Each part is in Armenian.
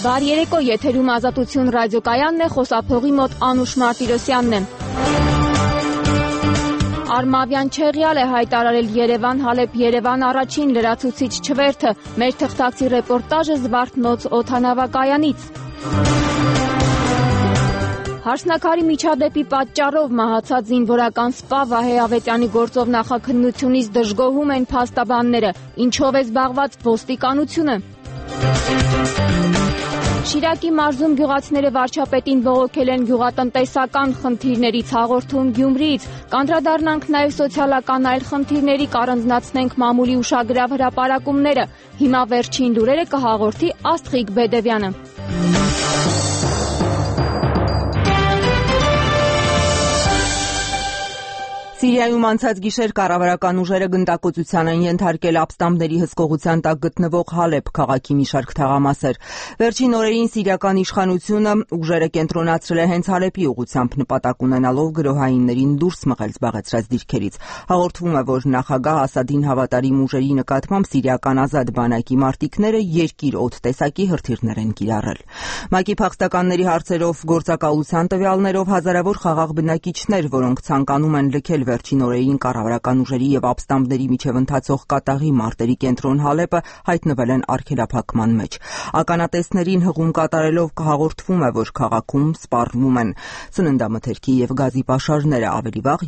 Բար երեկո եթերում Ազատություն ռադիոկայանն է, խոսափողի մոտ Անուշ Մարտիրոսյանն է։ Արմավյան Չեղյալ է հայտարարել Երևան-Հալեբ-Երևան առաջին լրացուցիչ չվերթը։ Մեր թղթակցի ռեպորտաժը Զվարթնոց օդանավակայանից։ Հարսնաքարի միջադեպի պատճառով մահացած զինվորական սպա Վահե Ավետյանի գործով նախաքննությունից դժգոհում են փաստաբանները։ Ինչով է զբաղված ոստիկանությունը։ Շիրակի մարզում գյուղացիները վարչապետին բողոքել են գյուղատնտեսական խնդիրներից, հաղորդում Գյումրիից։ Կանդրադառնանք նաև սոցիալական այլ խնդիրների, կառանձնացնենք մամուլի ուշագրավ հրապարակումները։ Հիմա վերջին լուրերը կհաղորդի Աստղիկ Բեդևյանը։ Սիրիայում անցած գիշեր կառավարական ուժերը գնդակոծության են ենթարկել ապստամբների հսկողության տակ գտնվող Հալեբ քաղաքի մի շարք թաղամասեր։ Վերջին օրերին սիրիական իշխանությունը ուժերը կենտրոնացրել է հենց Հալեբի ուղղությամբ նպատակ ունենալով գրոհայիններին դուրս մղել զբաղեցրած դիրքերից։ Հաղորդվում է, որ նախագահ Ասադին հավատարիմ ուժերի նկատմամբ սիրիական ազատ բանակի մարտիկները երկիր օդ տեսակի հրթիռներ են կիրառել։ ՄԱԿ-ի փախստականների հարցերով գործակալության տվյալներով հազարավոր խաղաղ բնակիչներ, որոնք ցանկանում են լքել վերջին օրերին կառավարական ուժերի եւ ապստամբների միջև ընթացող կատաղի մարտերի կենտրոն Հալեբը հայտնվել են արգելափակման մեջ։ Ականատեսներին հղում կատարելով հաղորդվում է, որ քաղաքում սպառվում են սննդամթերքի եւ գազի պաշարները, ավելի վաղ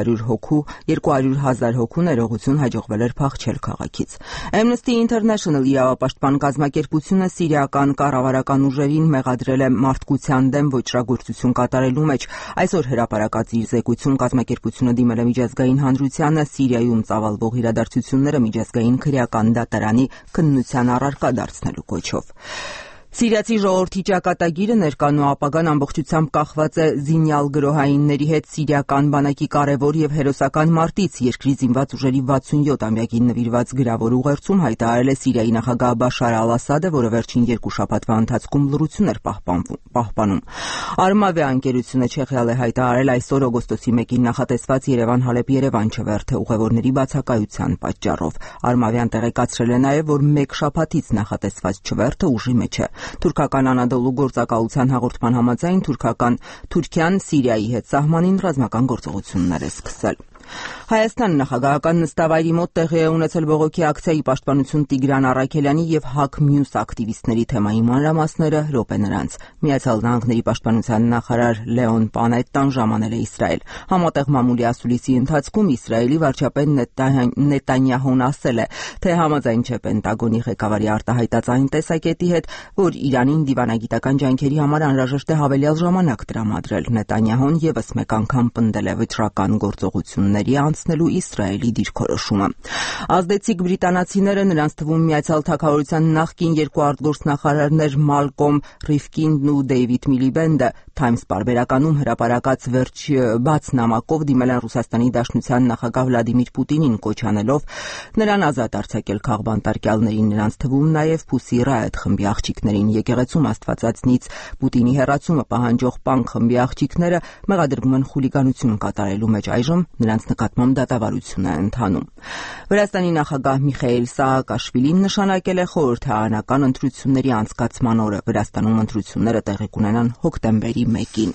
200,000 հոգու ներողություն հաջողվել էր փախչել քաղաքից։ Amnesty International իրավապաշտպան կազմակերպությունը սիրիական կառավարական ուժերին մեղադրել է մարդկության դեմ ոճրագործություն կատարելու մեջ։ Այսօր հրապարակած իր զեկույցում կազմակերպությունը դիմել է միջազգային հանրությանը Սիրիայում ծավալվող իրադարձությունները միջազգային քրեական դատարանի քննության առարկա դարձնելու կոչով։ Սիրիացի ժողովրդի ճակատագիրը ներկան ու ապագան ամբողջությամբ կախված է զինյալ գրոհայինների հետ սիրիական բանակի կարևոր եւ հերոսական մարտից երկրի զինված ուժերի 67-ամյակին նվիրված գրավոր ուղերձում հայտարարել է Սիրիայի նախագահ Բաշար Ալ-Ասադը, որը վերջին 2 շաբաթվա ընթացքում լռություն էր պահպանում։ Արմավիա ընկերությունը Չեղյալ է հայտարարել այսօր օգոստոսի 1-ին նախատեսված Երևան-Հալեբ-Երևան չվերթը ուղևորների բացակայության պատճառով։ Արմավիան տեղեկացրել է նաեւ, որ 1 շաբաթից նախատեսված չվերթը ուժի մեջ է։ Թուրքական Անադոլու գործակալության հաղորդման համաձայն Թուրքիան Սիրիայի հետ սահմանին ռազմական գործողություններ է սկսել։ Հայաստան նախագահական նստավայրի մոտ տեղի է ունեցել բողոքի ակցիայի պաշտպանություն Տիգրան Առաքելյանի եւ ՀԱԿ մյուս ակտիվիստների թեմայի մանրամասները րոպե նրանց։ Միացյալ Նահանգների պաշտպանության նախարար Լեոն Պանետտան ժամանել է Իսրայել։ Համատեղ մամուլի ասուլիսի ընթացքում Իսրայելի վարչապետ Նետանյահուն ասել է, թե համաձայն չէ Պենտագոնի ղեկավարի արտահայտած այն տեսակետի հետ, որ Իրանին դիվանագիտական ջանքերի համար անհրաժեշտ է հավելյալ ժամանակ տրամադրել։ Նետանյահուն եւս մեկ անգամ պնդել է վճռական գործողությունների անցնելու Իսրայելի դիրքորոշումը։ Ազդեցիկ բրիտանացիները, նրանց թվում Միացյալ Թագավորության նախկին 2 արտգործնախարարներ Մալկոմ Ռիֆկինդն ու Դեյվիդ Միլիբենդը Times պարբերականում հրապարակած բաց նամակով դիմել են Ռուսաստանի Դաշնության նախագահ Վլադիմիր Պուտինին կոչ անելով նրան ազատ արձակել քաղբանտարկյալներին, նրանց թվում նաև Pussy Riot խմբի աղջիկներին։ Եկեղեցում Աստվածածնից Պուտինի հեռացումը պահանջող պանկ խմբի աղջիկները մեղադրվում են խուլիգանություն կատարելու մեջ։ Այժմ նրանց նկատմամբ դատավարություն է ընթանում։ Վրաստանի նախագահ Միխայիլ Սաակաշվիլին նշանակել է խորհրդարանական ընտրությունների անցկացման օրը։ Վրաստանում ընտրությունները տեղի կունենան հոկտեմբերի 1-ին։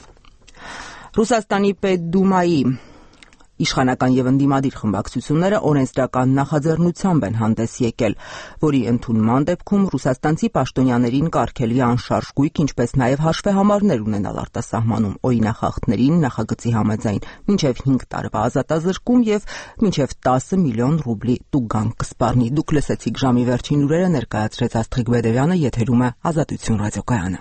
Ռուսաստանի Պետդումայի իշխանական եւ ընդդիմադիր խմբակցությունները օրենսդրական նախաձեռնությամբ են հանդես եկել, որի ընդունման դեպքում ռուսաստանցի պաշտոնյաներին կարգելի անշարժ գույք, ինչպես նաեւ հաշվեհամարներ ունենալ արտասահմանում օրինախախտներին նախագծի համաձայն մինչեւ 5 տարվա ազատազրկում եւ մինչեւ 10 միլիոն ռուբլի տուգանք կսպառնի։ Դուք լսեցիք ժամի վերջին լուրերը, ներկայացրեց Աստղիկ Բեդևյանը, եթերում է Ազատություն ռադիոկայանը։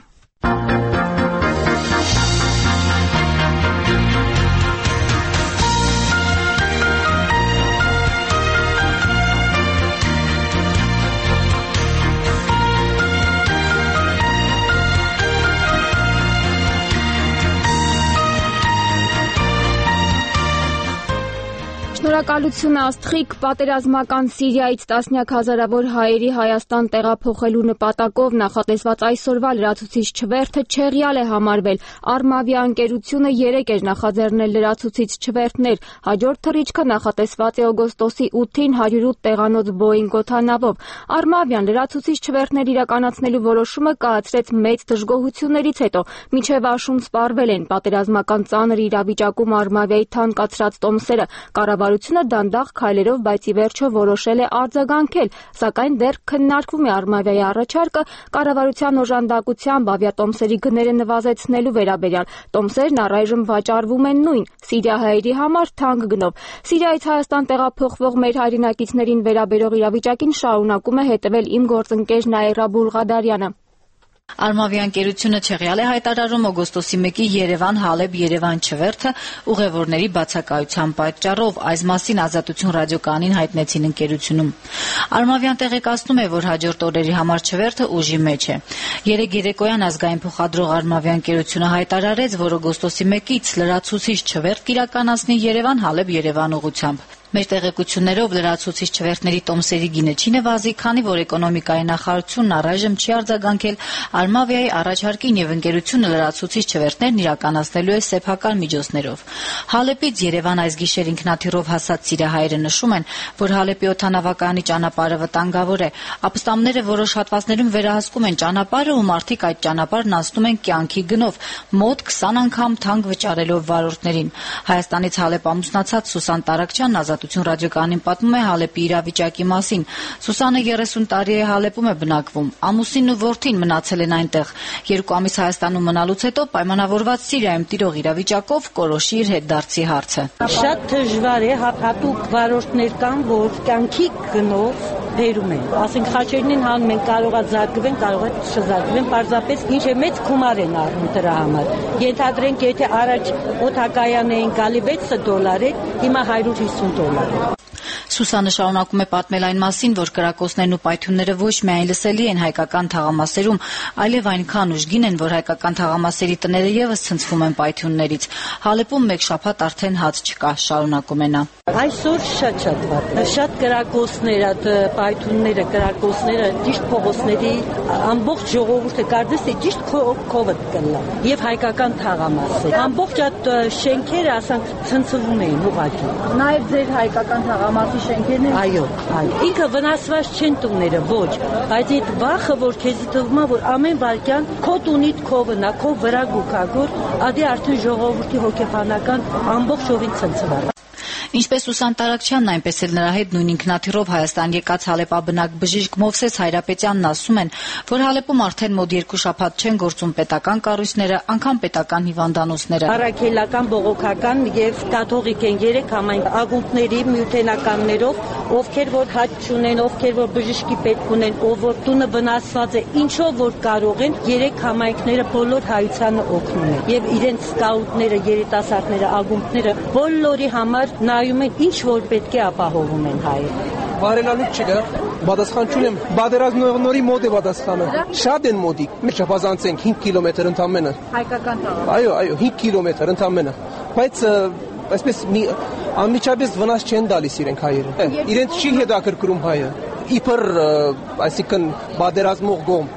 Շնորհակալություն Աստղիկ, պատերազմական Սիրիայից տասնյակ հազարավոր հայերի Հայաստան տեղափոխելու նպատակով նախատեսված այսօրվա լրացուցիչ չվերթը չեղյալ է համարվել։ Արմավիա ընկերությունը 3 էր նախաձեռնել լրացուցիչ չվերթներ։ Հաջորդ թռիչքը նախատեսված է օգոստոսի 8-ին 108 տեղանոց Boeing օդանավով։ Արմավիան լրացուցիչ չվերթներ իրականացնելու որոշումը կայացրեց մեծ դժգոհություններից հետո։ Մինչև աշուն սպառվել են պատերազմական ծանր իրավիճակում Արմավիայի թանկացրած տոմսերը։ Կառավարությունը դանդաղ քայլերով, բայց ի վերջո որոշել է արձագանքել, սակայն դեռ քննարկվում է Արմավիայի առաջարկը կառավարության օժանդակությամբ ավիատոմսերի գները նվազեցնելու վերաբերյալ։ Տոմսերն առայժմ վաճառվում են նույն սիրիահայերի համար թանկ գնով։ Սիրիայից Հայաստան տեղափոխվող մեր հայրենակիցներին վերաբերող իրավիճակին շարունակում է հետևել իմ գործընկեր Նաիրա Բուլղադարյանը։ Արմավիա ընկերությունը չեղյալ է հայտարարում օգոստոսի 1-ի Երևան-Հալեբ-Երևան չվերթը ուղևորների բացակայության պատճառով։ Այս մասին Ազատություն ռադիոկայանին հայտնեցին ընկերությունում։ Արմավիան տեղեկացնում է, որ հաջորդ օրերի համար չվերթը ուժի մեջ է։ Երեկ երեկոյան ազգային փոխադրող Արմավիա ընկերությունը հայտարարեց, որ օգոստոսի 1-ից լրացուցիչ չվերթ կիրականացնի Երևան-Հալեբ-Երևան ուղղությամբ։ Մեր տեղեկություններով լրացուցիչ չվերթների տոմսերի գինը չի նվազի, քանի որ էկոնոմիկայի նախարարությունն առայժմ չի արձագանքել Արմավիայի առաջարկին եւ ընկերությունը լրացուցիչ չվերթներն իրականացնելու է սեփական միջոցներով։ Հալեպից Երևան այս գիշեր ինքնաթիռով հասած սիրիահայերը նշում են, որ Հալեպի օդանավակայանի ճանապարհը վտանգավոր է։ Ապստամբները որոշ հատվածներում վերահսկում են ճանապարհը ու մարդիկ այդ ճանապարհն անցնում են կյանքի գնով, մոտ 20 անգամ թանկ վճարելով վարորդներին։ Հայաստանից Հալեպ ամուսնացած Սուսան Տարակչյանն Ազատություն ռադիոկայանին պատմում է Հալեպի իրավիճակի մասին։ Սուսանը 30 տարի է Հալեպում է բնակվում։ Ամուսինն ու որդին մնացել են այնտեղ։ 2 ամիս Հայաստանում մնալուց հետո պայմանավորված Սիրիայում տիրող իրավիճակով կորոշի իր հետդարձի հարցը։ Շատ դժվար է, հատուկ վարորդներ կան, որ կյանքի գնով բերում են։ Ասենք խաչերն են հանում են, կարող է զարգվեն, կարող է չզարգվեն, պարզապես ինչ է մեծ գումար են առնում դրա համար։ Ենթադրենք, եթե առաջ օդակայան էին գալի $6, հիմա $150։ Սուսանը շարունակում է պատմել այն մասին, որ կրակոցներն ու պայթյունները ոչ միայն լսելի են հայկական թաղամասերում, այլև այնքան ուժգին են, որ հայկական թաղամասերի տները եւս ցնցվում են պայթյուններից։ Հալեպում 1 շաբաթ արդեն հաց չկա, շարունակում է նա։ Այսօր շատ վատ է։ Շատ կրակոցներ, պայթյունները, կրակոցները ճիշտ փողոցների ամբողջ ժողովուրդը կարծես թե ճիշտ քովը կլա։ Եվ հայկական թաղամասեր։ Ամբողջ այդ շենքերը ասենք ցնցվում էին ուղղակի։ Նաև ձեր հայկական թաղամասի շենքերն են։ Այո։ Ինքը վնասված չեն տունները, ոչ, բայց այդ վախը, որ քեզի թվում է, որ ամեն վարքյան քո տունիդ քովը նա քո վրա գուքագոր, ադի արդեն ժողովրդի հոգեբանական ամբողջովին ցնցվել։ Ինչպես Սուսան Տարակչյանն, այնպես էլ նրա հետ նույն ինքնաթիռով Հայաստան եկած հալեպաբնակ բժիշկ Մովսես Հայրապետյանն ասում են, որ Հալեպում արդեն մոտ 2 շաբաթ չեն գործում պետական կառույցները, անգամ պետական հիվանդանոցները։ Առաքելական, բողոքական եւ կաթողիկ են 3 համայն ակումբների միութենականներով, ովքեր որ հաճ չունեն, ովքեր որ բժշկի պետք ունեն, ով որ տունը վնասված է, ինչով որ կարող են 3 համայնքները բոլոր հայությանը օգնում են։ Եվ իրենց սկաուտները, երիտասարդները, ակումբները բոլորի համար նայում են ինչ որ պետք է ապահովում են հայերը։ Բարելալուց չկա, պատասխան չունեմ, պատերազմնորի մոտ է պատասխանը։ Շատ են մոտիկ, մենք չափազանցենք 5 կիլոմետր ընդամենը։ Հայկական թաղամաս։ Այո, 5 կիլոմետր ընդամենը։ Բայց այսպես անմիջապես վնաս չեն տալիս իրենք հայերը։ Իրենց չի հետաքրքրում հայը։ Իբր, այսինքն պատերազմող գոմ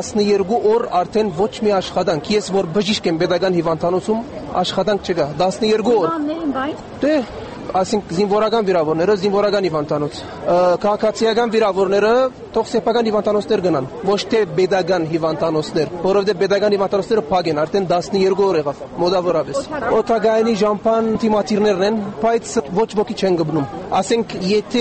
12 օր արդեն ոչ մի աշխատանք։ Ես որ բժիշկ եմ պետական հիվանդանոցում, աշխատանք չկա։ 12 օր։ Դե ասենք զինվորական վիրավորները զինվորական հիվանդանոց, քաղաքացիական վիրավորները թող սեփական հիվանդանոցներ գնան, ոչ թե պետական հիվանդանոցներ, որովհետև պետական հիվանդանոցները փակ են, արդեն 12 օր եղավ, մոտավորապես։ Օդակայանի ժամփան թիմաթիրներն են, բայց ոչ ոքի չեն գտնում։ Ասենք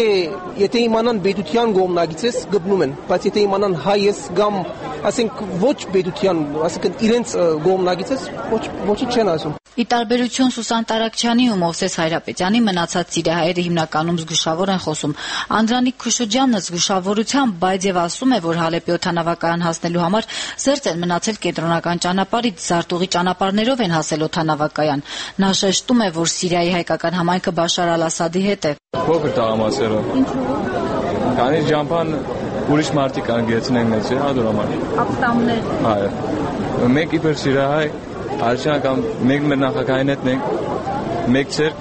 եթե իմանան պետության գոմնագից ես գտնում են, բայց եթե իմանան հայ ես կամ ասենք ոչ պետության, ասենք իրենց գոմնագից ես ոչինչ չեն ասում։ Ի տարբերություն Սուսան Տարակչյանի ու Մովսես Հայրապետյանի մնացած սիրիահայերը հիմնականում զգուշավոր են խոսում։ Անդրանիկ Քուշուջյանը զգուշավորությամբ, բայց եւ ասում է, որ Հալեպի օդանավակայան հասնելու համար զերծ են մնացել կենտրոնական ճանապարհից, զարտուղի ճանապարհներով են հասել օդանավակայան։ Նա շեշտում է, որ Սիրիայի հայկական համայնքը Բաշար Ալ-Ասադի հետ է։ Փոքր տղամասերով։ Ինչու՞։ Քանի ժամփան ուրիշ մարդիկ անգեցնեն մեզ, հադուրամար։ Ապստամբներ։ Այո։ Մենք իբր սիրահայ Արշան կամ մեկ մեր նախագահին հետ մենք մեկ ցերկ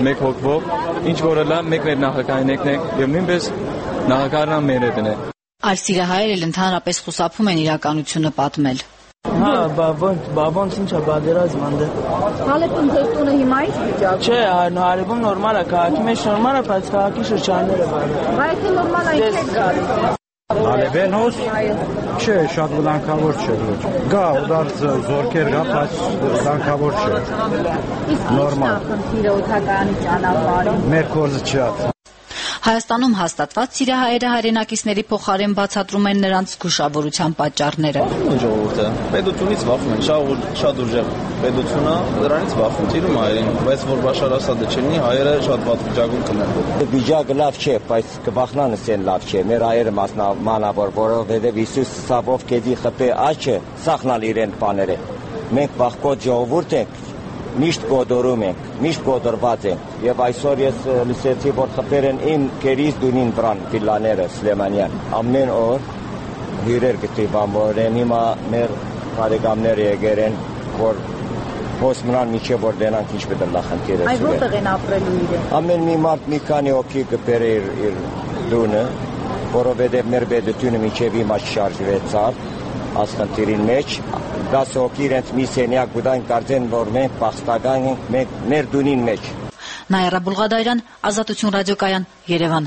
մեկ հոգվով, ինչ որը լավ մեկ մեր նախագահին եկնենք եւ նույնպես նախագահն մեր հետն է։ Այլ սիրահայեր էլ ընդհանրապես խուսափում են իրականությունը պատմել։ Հա, ոնց ինչա բادرազմ անդե։ Հալեպում ձեր տունը հիմա ի՞նչ վիճակում։ Չէ, Հալեպում նորմալ է, քաղաքի մեջ նորմալ է, բայց քաղաքի շրջանները բան։ Բայց նորմալ է ինչ է գալիս։ Հալեբեն հոս չէ, շատ վտանգավոր չէ։ Գա ուդար զորքեր գա, բայց վտանգավոր չէ։ Իսկ նորմալ է խնդիրը օդակայանի ճանապարհին։ Մեր կորզը չի։ Հայաստանում հաստատված սիրահայերը հայրենակիցների փոխարեն բացատրում են նրանց զգուշավորության պատճառները։ Ժողովուրդը պետությունից վախում են, շատ ուժեղ պետությունը դրանից վախում տիրում հայերին, բայց որ Բաշար Ասադը չլինի, հայերը շատ վատ վիճակում կլինեն։ Վիճակը լավ չէ, բայց կվախնանս են լավ չէ։ Մեր հայերը մանավանդ, որովհետև Հիսուս սավով կեդի խփե աչը սախնալ իրեն բաները։ Մենք վախկոտ ժողովուրդ ենք, միշտ գոդորում ենք, միշտ գոդորված ենք, եւ այսօր ես լսեցի, որ խփեր են իմ կերից դունին վրան վիլաները Սլեմանյան։ Ամեն օր հյուրեր գտիվան, որ հիմա մեր բարեկամները եկել են, որ հոս մնան միջև որ դենանք ինչ պետք է լախանքերը։ Այ որտեղ են ապրելու իրեն։ Ամեն մի մարդ մի քանի հոգի կբեր իր դունը, որովհետև մեր պետությունը միջև հիմա շարժվեցավ ասխնդիրին մեջ, 10 հոգի իրենց մի սենյակ գուտան կարծեն, որ մենք պախստական ենք մեր դունին մեջ։ Նաիրա Բուլղադարյան, Ազատություն ռադիոկայան, Երևան։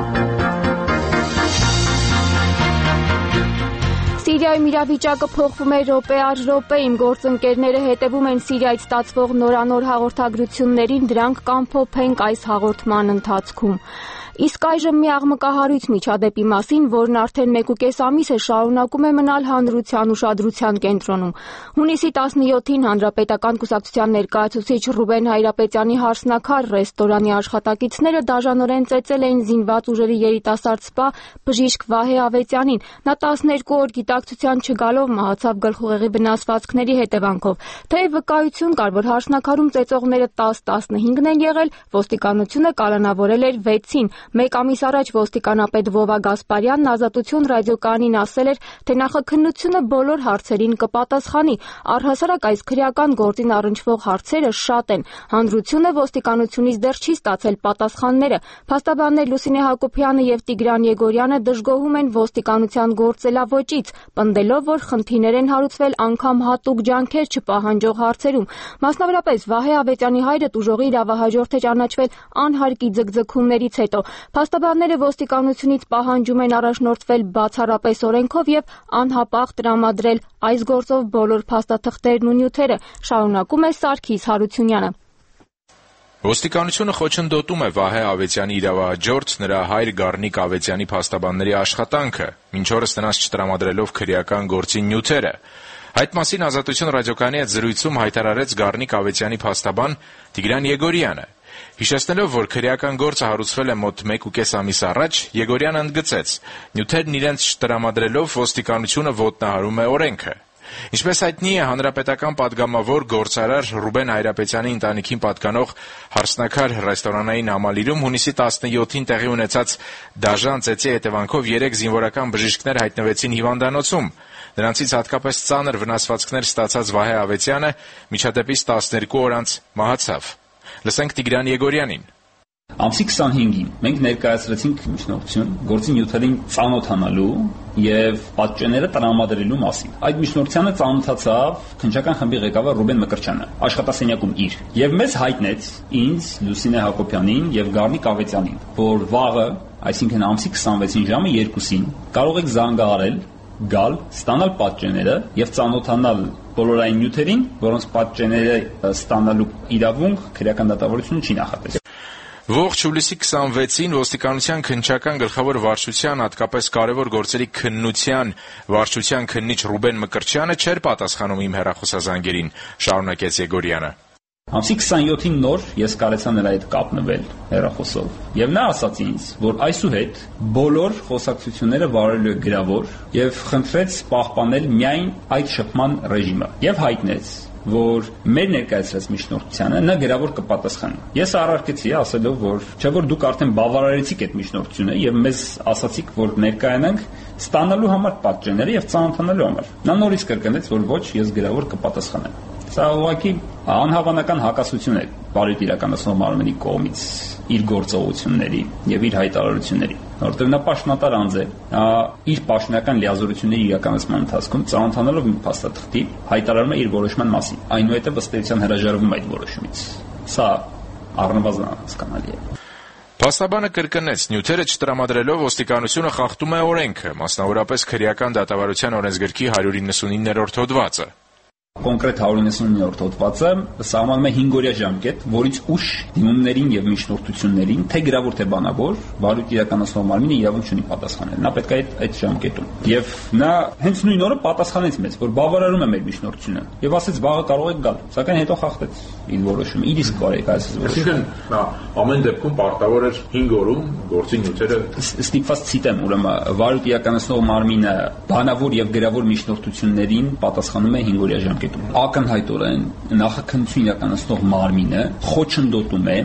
Սիրիայում իրավիճակը փոխվում է րոպե առ րոպե, իմ գործընկերները հետևում են Սիրիայից ստացվող նորանոր հաղորդագրություններին, դրանք կամփոփենք այս հաղորդման ընթացքում։ Իսկ այժմ մի աղմկահարույց միջադեպի մասին, որն արդեն 1.5 ամիս է շարունակում է մնալ հանրության ուշադրության կենտրոնում։ Հունիսի 17-ին Հանրապետական կուսակցության ներկայացուցիչ Ռուբեն Հայրապետյանի հարսնաքար ռեստորանի աշխատակիցները դաժանորեն ծեծել էին զինված ուժերի երիտասարդ սպա բժիշկ Վահե Ավետյանին։ Նա 12 օր գիտակցության չգալով մահացավ գլխուղեղի վնասվածքների հետևանքով։ Թեև վկայություն կար, որ հարսնաքարում ծեծողները 10-15-ն են եղել, ոստիկանությունը կալանավորել էր 6-ին։ Մեկ ամիս առաջ ոստիկանապետ Վովա Գասպարյանն Ազատություն ռադիոկայանին ասել էր, թե նախաքննությունը բոլոր հարցերին կպատասխանի։ Առհասարակ այս քրեական գործին առնչվող հարցերը շատ են։ Հանրությունը ոստիկանությունից դեռ չի ստացել պատասխանները։ Փաստաբաններ Լուսինե Հակոբյանը եւ Տիգրան Եգորյանը դժգոհում են ոստիկանության գործելավոճից, պնդելով, որ խնդիրներ են հարուցվել անգամ հատուկ ջանքեր չպահանջող հարցերում։ Մասնավորապես Վահե Ավետյանի հայրը տուժողի իրավահաջորդ է ճանաչվել անհարկի ձգձգումներից հետո։ Փաստաբանները ոստիկանությունից պահանջում են առաջնորդվել բացառապես օրենքով եւ անհապաղ տրամադրել այս գործով բոլոր փաստաթղթերն ու նյութերը, շարունակում է Սարգիս Հարությունյանը։ Ոստիկանությունը խոչընդոտում է Վահե Ավետյանի իրավահաջորդ նրա հայր Գառնիկ Ավետյանի փաստաբանների աշխատանքը, մինչ օրս նրանց չտրամադրելով քրեական գործի նյութերը։ Այդ մասին Ազատություն ռադիոկայանի հետ զրույցում հայտարարեց Գառնիկ Ավետյանի փաստաբան Տիգրան Եգորյանը։ Հիշեցնելով, որ քրեական գործը հարուցվել է մոտ 1.5 ամիս առաջ, Եգորյանը ընդգծեց. նյութերն իրենց չտրամադրելով ոստիկանությունը ոտնահարում է օրենքը։ Ինչպես հայտնի է, հանրապետական падգամավոր գործարար Ռուբեն Հայրապետյանի ընտանիքին պատկանող հարսնաքար ռեստորանային համալիրում հունիսի 17-ին տեղի ունեցած դաժան ծեծի հետևանքով 3 զինվորական բժիշկներ հայտնվեցին հիվանդանոցում։ Նրանցից հատկապես ծանր վնասվածքներ ստացած Վահե Ավետյանը միջադեպից 12 օր անց մահացավ։ Լսենք Տիգրան Եգորյանին։ Ամսի 25-ին մենք ներկայացրեցինք միջնորդություն գործի նյութերին ծանոթանալու եւ պատճենները տրամադրելու մասին։ Այդ միջնորդությանը ծանոթացավ քննչական խմբի ղեկավար Ռուբեն Մկրտչյանը, աշխատասենյակում իր, եւ մեզ հայտնեց ինձ, Լուսինե Հակոբյանին եւ Գառնիկ Ավետյանին, որ վաղը, այսինքն ամսի 26-ին ժամը 2-ին կարող եք զանգահարել, գալ, ստանալ պատճենները եւ ծանոթանալ բոլոր այն նյութերին, որոնց պատճենները ստանալու իրավունք քրեական դատավարությունը չի նախատեսել։ Ողջ հուլիսի 26-ին ոստիկանության քննչական գլխավոր վարչության հատկապես կարևոր գործերի քննության վարչության քննիչ Ռուբեն Մկրտչյանը չէր պատասխանում իմ հեռախոսազանգերին, շարունակեց Եգորյանը։ Ամսի 27-ին նոր ես կարեցա նրա հետ կապնվել հեռախոսով եւ նա ասաց ինձ, որ այսուհետ բոլոր խոսակցությունները վարելու է գրավոր եւ խնդրեց պահպանել միայն այդ շփման ռեժիմը եւ հայտնեց, որ մեր ներկայացրած միջնորդությանը նա գրավոր կպատասխանի։ Ես առարկեցի ասելով, որ չէ որ դուք արդեն բավարարեցիք այդ միջնորդությունը եւ մեզ ասացիք, որ ներկայանանք ստանալու համար պատճենները եւ ծանոթանալու համար։ Նա նորից կրկնեց, որ ոչ, ես գրավոր կպատասխանեմ։ Սա ուղղակի անհավանական հակասություն է բարույթ իրականացնող մարմնի կողմից իր գործողությունների եւ իր հայտարարությունների, որովհետեւ նա պաշտոնատար անձ է, իր պաշտոնական լիազորությունների իրականացման ընթացքում ծանոթանալով մի փաստաթղթի հայտարարում է իր որոշման մասին, այնուհետեւ ըստ էության հրաժարվում այդ որոշումից։ Սա առնվազն հասկանալի է։ Փաստաբանը կրկնեց, նյութերը չտրամադրելով ոստիկանությունը խախտում է օրենքը, մասնավորապես քրեական դատավարության օրենսգրքի 199-րդ հոդվածը։ Կոնկրետ 199-րդ հոդվածը սահմանում է 5-օրյա ժամկետ, որից ուշ դիմումներին եւ միջնորդություններին, թե գրավոր թե բանավոր, բարույթ իրականացնող մարմինը իրավունք ունի պատասխանել։ Նա պետք է այդ ժամկետում։ Եվ նա հենց նույն օրը պատասխանեց մեզ, որ բավարարում է մեր միջնորդությունը եւ ասեց վաղը կարող եք գալ, սակայն հետո խախտեց իր որոշումը։ Իր իսկ բարեկայացած որոշումը։ Նա ամեն դեպքում պարտավոր էր 5 օրում գործի նյութերը ստիպված ցիտեմ, ուրեմն բարույթ իրականացնող մարմինը բանավոր եւ գրավոր միջնորդություններին պատասխանում է 5 օրյա ժամկետում։ Ակնհայտորեն նախաքննություն իրականացնող մարմինը խոչընդոտում է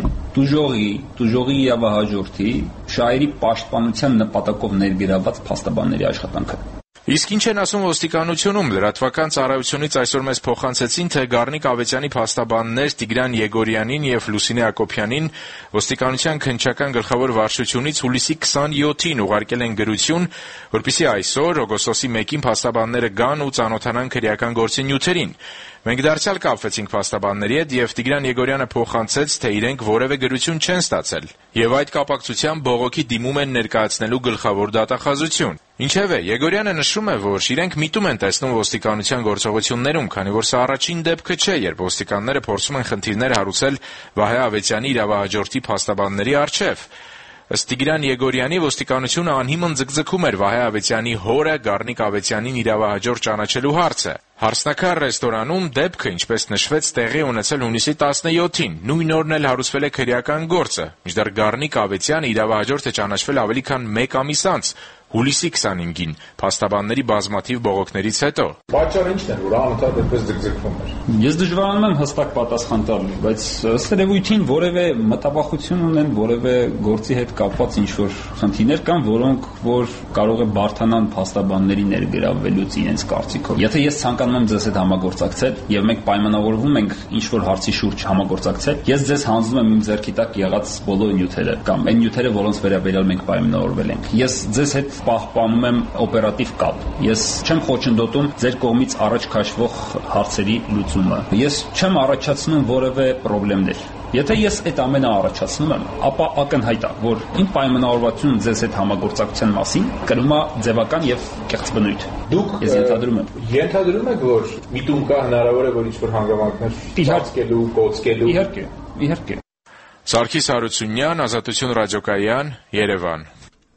դուժողի իրավահաջորդի շահերի պաշտպանության նպատակով ներգրավված փաստաբանների աշխատանքը։ Իսկ ինչ են ասում ոստիկանությունում, լրատվական ծառայությունից այսօր մեզ փոխանցեցին, թե Գառնիկ Ավետյանի փաստաբաններ Տիգրան Եգորյանին եւ Լուսինե Ակոբյանին ոստիկանության քննչական գլխավոր վարչությունից հուլիսի 27-ին ուղարկել են գրություն, որպեսզի այսօր օգոստոսի 1-ին փաստաբանները գան ու ծանոթանան քրեական գործի նյութերին։ Մենք դարձյալ կապվեցինք փաստաբանների հետ եւ Տիգրան Եգորյանը փոխանցեց, թե իրենք որևէ գրություն չեն ստացել եւ այդ կապակցությամբ բողոքի դիմում են ներկայացնելու գլխավոր դատախազություն։ Ինչևէ, Եգորյանը նշում է, որ իրենք միտում են տեսնում ոստիկանության գործողություններում, քանի որ սա առաջին դեպքը չէ, երբ ոստիկանները փորձում են խնդիրներ հարուցել Վահե Ավետյանի իրավահաջորդի փաստաբանների առջև։ Ըստ Տիգրան Եգորյանի ոստիկանությունը անհիմն ձգձգում էր Վահե Ավետյանի հորը Գառնիկ Ավետյանին իրավահաջորդ ճանաչելու հարցը։ Հարսնաքար ռեստորանում դեպքը, ինչպես նշվեց, տեղի ունեցել հունիսի 17-ին, նույն օրն էլ հարուցվել է քրեական գործը, մինչդեռ Գառնիկ Ավետյանը իրավահաջորդ է ճանաչվել ավելի քան 1 ամիս անց, հուլիսի 25-ին, փաստաբանների բազմաթիվ բողոքներից հետո։ Պատճառը ի՞նչն է, որ անընդհատ այդպես ձգձգվում էր։ Ես դժվարանում եմ հստակ պատասխան տալ, բայց ըստ երևույթին որևէ մտավախություն ունեն, որևէ գործի հետ կապված ինչ-որ խնդիրներ կան, որոնք որ կարող է բարդանան փաստաբանների ներգրավվելուց իրենց կարծիքով։ Եթե ես ցանկանում եմ ձեզ հետ համագործակցել եւ մենք պայմանավորվում ենք ինչ-որ հարցի շուրջ համագործակցել, ես ձեզ հանձնում եմ իմ ձեռքի տակ եղած բոլոր նյութերը կամ այն նյութերը, որոնց վերաբերյալ մենք պայմանավորվել ենք։ Ես ձեզ հետ պահպանում եմ օպերատիվ կապ։ Ես չեմ խոչընդոտում ձեր կողմից առաջ քաշվող հարցերի լուծումը։ Ես չեմ առաջացնում որևէ խնդիրներ։ Եթե ես այդ ամենը առաջացնում եմ, ապա ակնհայտ է, որ իմ պայմանավորվածությունը ձեզ հետ համագործակցության մասին կրում է ձևական եւ կեղծ բնույթ։ Դուք ես ենթադրում եմ։ Ենթադրում եք, որ միտում կա հնարավոր է, որ ինչ-որ հանգամանքներ իհարկե կոծկելու։ Իհարկե։ Սարգիս Հարությունյան, Ազատություն ռադիոկայան, Երևան։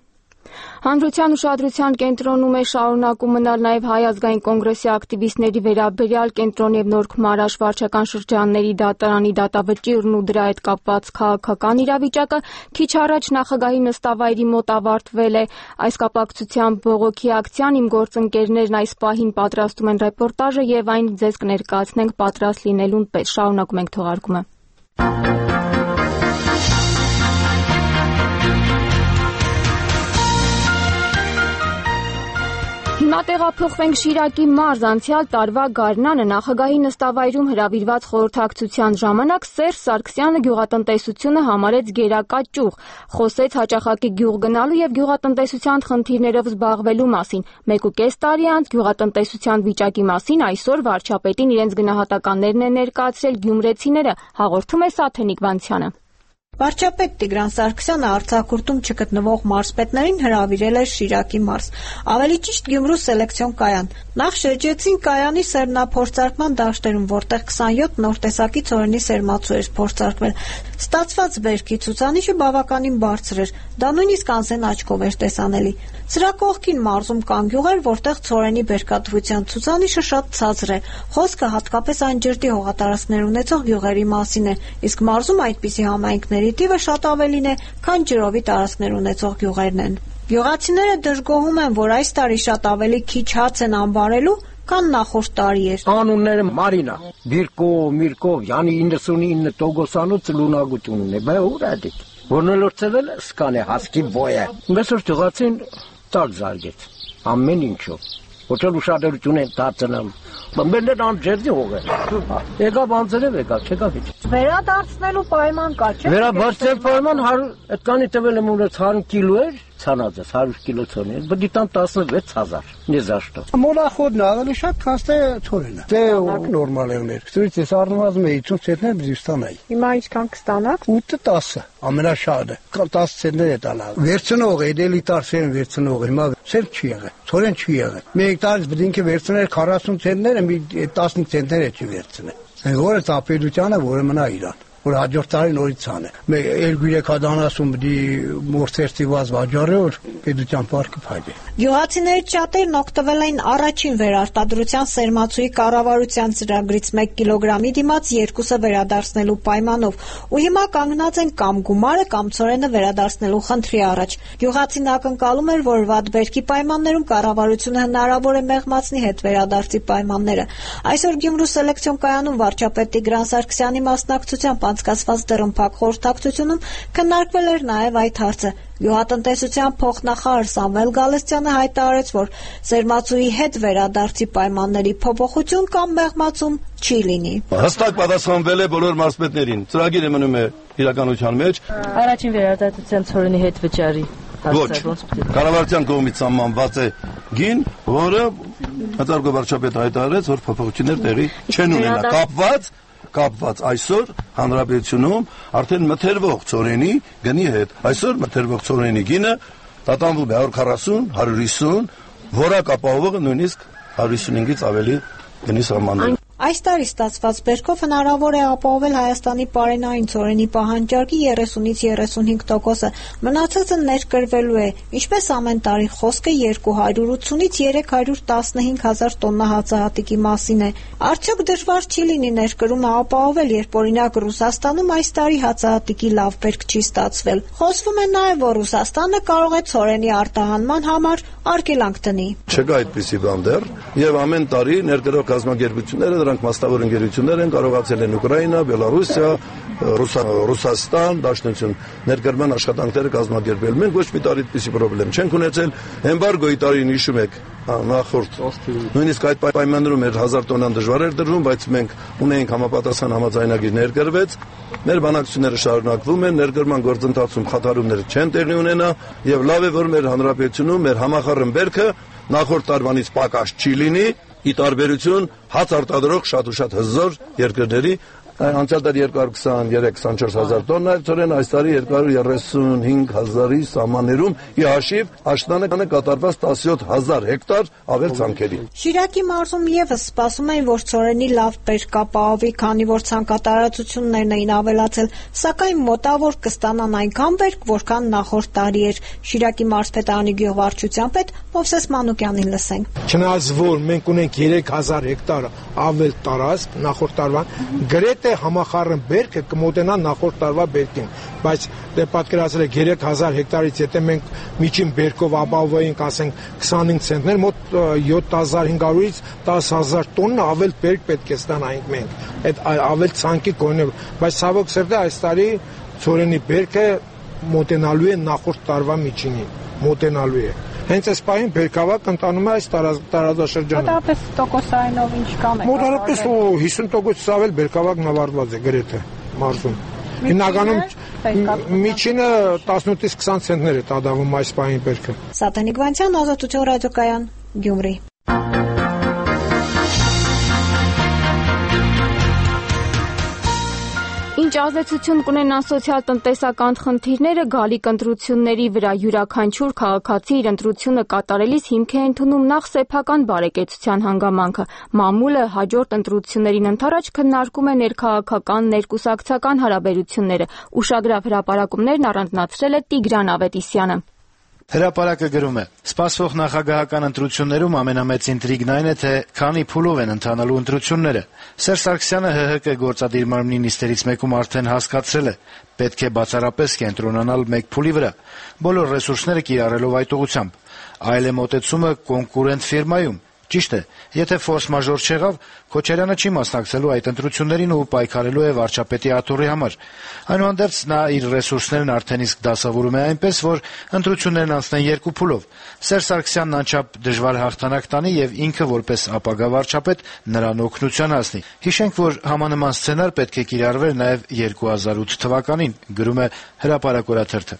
Հանրության ուշադրության կենտրոնում է շարունակում մնալ նաև Հայ ազգային կոնգրեսի ակտիվիստների վերաբերյալ Կենտրոն եւ Նոր Քմարաշ վարչական շրջանների դատարանի դատավճիռն ու դրա հետ կապված քաղաքական իրավիճակը քիչ առաջ նախագահի նստավայրի մոտ ավարտվել է։ Այս կապակցությամբ բողոքի ակցիան իմ գործընկերներն այս պահին պատրաստում են ռեպորտաժը եւ այն ձեզ կներկայացնենք պատրաստ լինելուն պես։ Շարունակում ենք թողարկումը։ Հիմա տեղափոխվենք Շիրակի մարզ, անցյալ տարվա գարնանը նախագահի նստավայրում հրավիրված խորհրդակցության ժամանակ Սերժ Սարգսյանը գյուղատնտեսությունը համարեց գերակա ճյուղ, խոսեց հաճախակի գյուղ գնալու եւ գյուղատնտեսության խնդիրներով զբաղվելու մասին։ 1.5 տարի անց գյուղատնտեսության վիճակի մասին այսօր վարչապետին իրենց գնահատականներն են ներկայացրել գյումրեցիները, հաղորդում է Սաթենիկ Վանցյանը։ Վարչապետ Տիգրան Սարգսյանը արձակուրդում չգտնվող մարզպետներին հրավիրել էր Շիրակի մարզ, ավելի ճիշտ Գյումրու սելեկցիոն կայան։ Նախ շրջեցին կայանի սերմնափորձարկման դաշտերում, որտեղ 27 նոր տեսակի ցորենի սերմացու էր փորձարկվել։ Ստացված բերքի ցուցանիշը բավականին բարձր էր, դա նույնիսկ անսեն աչքով էր տեսանելի։ Սրա կողքին մարզում կան գյուղեր, որտեղ ցորենի բերքատվության ցուցանիշը շատ ցածր է։ Խոսքը հատկապես այն ջրդի հողատարածքներ ունեցող գյուղերի մասին է, իսկ մարզում այդպիսի համայնքների թիվը շատ ավելին է, քան ջրովի տարածքներ ունեցող գյուղերն են։ Գյուղացիները դժգոհում են, որ այս տարի շատ ավելի քիչ հաց են անբարելու, քան նախորդ տարի էր։ Անունները Մարինա, Միրկո, yani 99% լունակություն ունի, բայց ուր է դիք։ Որնելորցել սկան է հասկի բոյը։ Մեսօր տղացին տակ զարգեց, ամեն ինչով։ ոչ էլ ուշադրություն են դարձնելու։ Բեմբերն անջերդի հողը։ Եկավ անձրև եկավ, չեկավ ինչ։ Վերադարձնելու պայման կա, չէ՞։ Վերադարձնել պայման 100 այդքանի տվել եմ ունեց 100 կիլո էր, ցանածը 100 կիլո ցոնի։ Բդիտան 16000 не за что։ Մոլախոդն ավելի շատ քան թե ցորենը։ Դե նորմալ է ուներ։ Ստույց ես առնված եմ 50 ցենտներ բիզի ստանայի։ Հիմա ինչքան կստանաք։ 8-10 ամենաշատը 10 ցենտներ է տալա։ Վերցնող է, դելի տարսեն վերցնող է, հիմա ցել չի եղել։ Ցորեն չի եղել։ Մեկ տարի բդինքը վերցնել 40 ցենտներ, մի 15 ցենտներ է չի վերցնել։ Որը տապելությանը, որը մնա իրան։ Որ հաջորդ տարի նորից ցանը։ Մեկ 2-3 հադանասում դի մորցերտիվազ վաճառը որ պետության պարկը փայդի։ Գյուղացիներից շատերն օգտվել էին առաջին վերարտադրության սերմացուի կառավարության ծրագրից 1 կիլոգրամի դիմաց 2-ը վերադարձնելու պայմանով ու հիմա կանգնած են կամ գումարը կամ ցորենը վերադարձնելու խնդրի առաջ։ Գյուղացին ակնկալում էր, որ վատ բերքի պայմաններում կառավարությունը հնարավոր է մեղմացնի հետ վերադարձի պայմանները։ Այսօր Գյումրու սելեկցիոն կայանում վարչապետ Տիգրան Սարգսյանի մասնակցությամբ անցկացված դռնփակ խորհրդակցությունում քննարկվել էր նաև այդ հարցը։ Գյուղատնտեսության փոխնախարար Սամվել Գալստյանը հայտարարեց, որ սերմացուի հետ վերադարձի պայմանների փոփոխություն կամ մեղմացում չի լինի։ Հստակ պատասխանվել է բոլոր մարզպետներին։ Ծրագիրը մնում է իրականության մեջ։ Առաջին վերադարձության ցորենի հետ վճարի։ Ոչ, կառավարության կողմից սահմանված է գին, որը հատարկո վարչապետը հայտարարեց, որ փոփոխություններ տեղի չեն ունենա, կապված այսօր հանրապետությունում արդեն մթերվող ցորենի գնի հետ։ Այսօր մթերվող ցորենի գինը տատանվում է 140, 150, որակ ապահովողը նույնիսկ 155-ից ավելի գնի սահմաններ։ Այս տարի ստացված բերքով հնարավոր է ապահովել Հայաստանի պարենային ցորենի պահանջարկի 30-ից 35%-ը, մնացածը ներկրվելու է, ինչպես ամեն տարի խոսքը 280-ից 315 հազար տոննա հացահատիկի մասին է։ Արդյոք դժվար չի լինի ներկրումը ապահովել, երբ օրինակ Ռուսաստանում այս տարի հացահատիկի լավ բերք չի ստացվել։ Խոսվում է նաև, որ Ռուսաստանը կարող է ցորենի արտահանման համար արգելանք դնի։ Չկա այդպիսի բան դեռ, եւ ամեն տարի ներկրող կազմակերպությունները դրանք մասնավոր ընկերություններ են կարողացել են Ուկրաինա, Բելարուսիա, Ռուսաստան, Դաշնություն ներկրման աշխատանքները կազմակերպել։ Մենք ոչ մի տարի այդպիսի խնդրեմ չենք ունեցել։ Էմբարգոյի տարին հիշում եք, նախորդ նույնիսկ այդ պայմաններում էր 1000 տոննան դժվար էր դրվում, բայց մենք ունեինք համապատասխան համաձայնագիր ներկրվեց։ Մեր բանակցությունները շարունակվում են, ներկրման գործընթացում խաթարումներ չեն տեղի ունենա եւ լավ է որ մեր հանրապետությունում մեր համախառն բերքը նախորդ տարվանից պակաս չի լինի, ի տարբերություն հաց արտադրող շատ ու շատ հզոր երկրների անցյալ տարի 223-24 հազար տոննա էր ցորեն, այս տարի 235 հազարի սահմաններում ի հաշիվ աշնանը կատարված 17 հազար հեկտար ավել ցանքերի։ Շիրակի մարզում եւս սպասում են, որ ցորենի լավ բերք կապահովի, քանի որ ցանկատարածություններն էին ավելացել, սակայն մոտավոր կստանան այնքան բերք, որքան նախորդ տարի էր։ Շիրակի մարզպետարանի գյուղվարչության պետ Մովսես Մանուկյանին լսենք։ Չնայած որ մենք ունենք 3000 հեկտար ավել տարածք նախորդ տարվան, գրեթե համախառն բերքը կմոտենա նախորդ տարվա բերքին, բայց դե պատկերացրեք 3000 հեկտարից եթե մենք միջին բերքով ապահովեինք, ասենք 25 ցենտներ, մոտ 7500-ից 10000 տոննա ավել բերք պետք է ստանայինք մենք։ Այդ ավել ցանկի կողմը, բայց ցավոք սերտե այս տարի ցորենի բերքը մոտենալու է նախորդ տարվա միջինին, մոտենալու է։ Հենց այս պահին բերքավաք ընտանում է այս տարածաշրջանում։ Մոտավորապես տոկոսայինով ինչ կամ է։ Մոտավորապես 50%-ից ավել բերքավակն ավարտված է գրեթե մարզում։ Հիմնականում միջինը 18-ից 20 ցենտներ է տադավում այս պահին բերքը։ Սաթենիկ Վանցյան, Ազատություն ռադիոկայան, Գյումրի։ Ինչ ազդեցություն կունենան սոցիալ-տնտեսական խնդիրները գալիք ընտրությունների վրա, յուրաքանչյուր քաղաքացի իր ընտրությունը կատարելիս հիմք է ընդունում նախ սեփական բարեկեցության հանգամանքը։ Մամուլը հաջորդ ընտրություններին ընդառաջ քննարկում է ներքաղաքական, ներկուսակցական հարաբերությունները։ Ուշագրավ հրապարակումներն առանձնացրել է Տիգրան Ավետիսյանը։ Հրապարակը գրում է. սպասվող նախագահական ընտրություններում ամենամեծ ինտրիգն այն է, թե քանի փուլով են ընթանալու ընտրությունները։ Սերժ Սարգսյանը ՀՀԿ գործադիր մարմնի նիստերից մեկում արդեն հասկացրել է, պետք է բացառապես կենտրոնանալ մեկ փուլի վրա, բոլոր ռեսուրսները կիրառելով այդ ուղղությամբ։ Այլ է մոտեցումը կոնկուրենտ ֆիրմայում, Ճիշտ է, եթե ֆորս մաժոր չեղավ, Քոչարյանը չի մասնակցելու այդ ընտրություններին ու պայքարելու է վարչապետի աթոռի համար։ Այնուհանդերձ նա իր ռեսուրսներն արդեն իսկ դասավորում է այնպես, որ ընտրություններն անցնեն երկու փուլով։ Սերժ Սարգսյանն անչափ դժվար հաղթանակ տանի եւ ինքը որպես ապագա վարչապետ նրան օգնության հասնի։ Հիշենք, որ համանման սցենար պետք է կիրառվեր նաեւ 2008 թվականին, գրում է Հրապարակ օրաթերթը։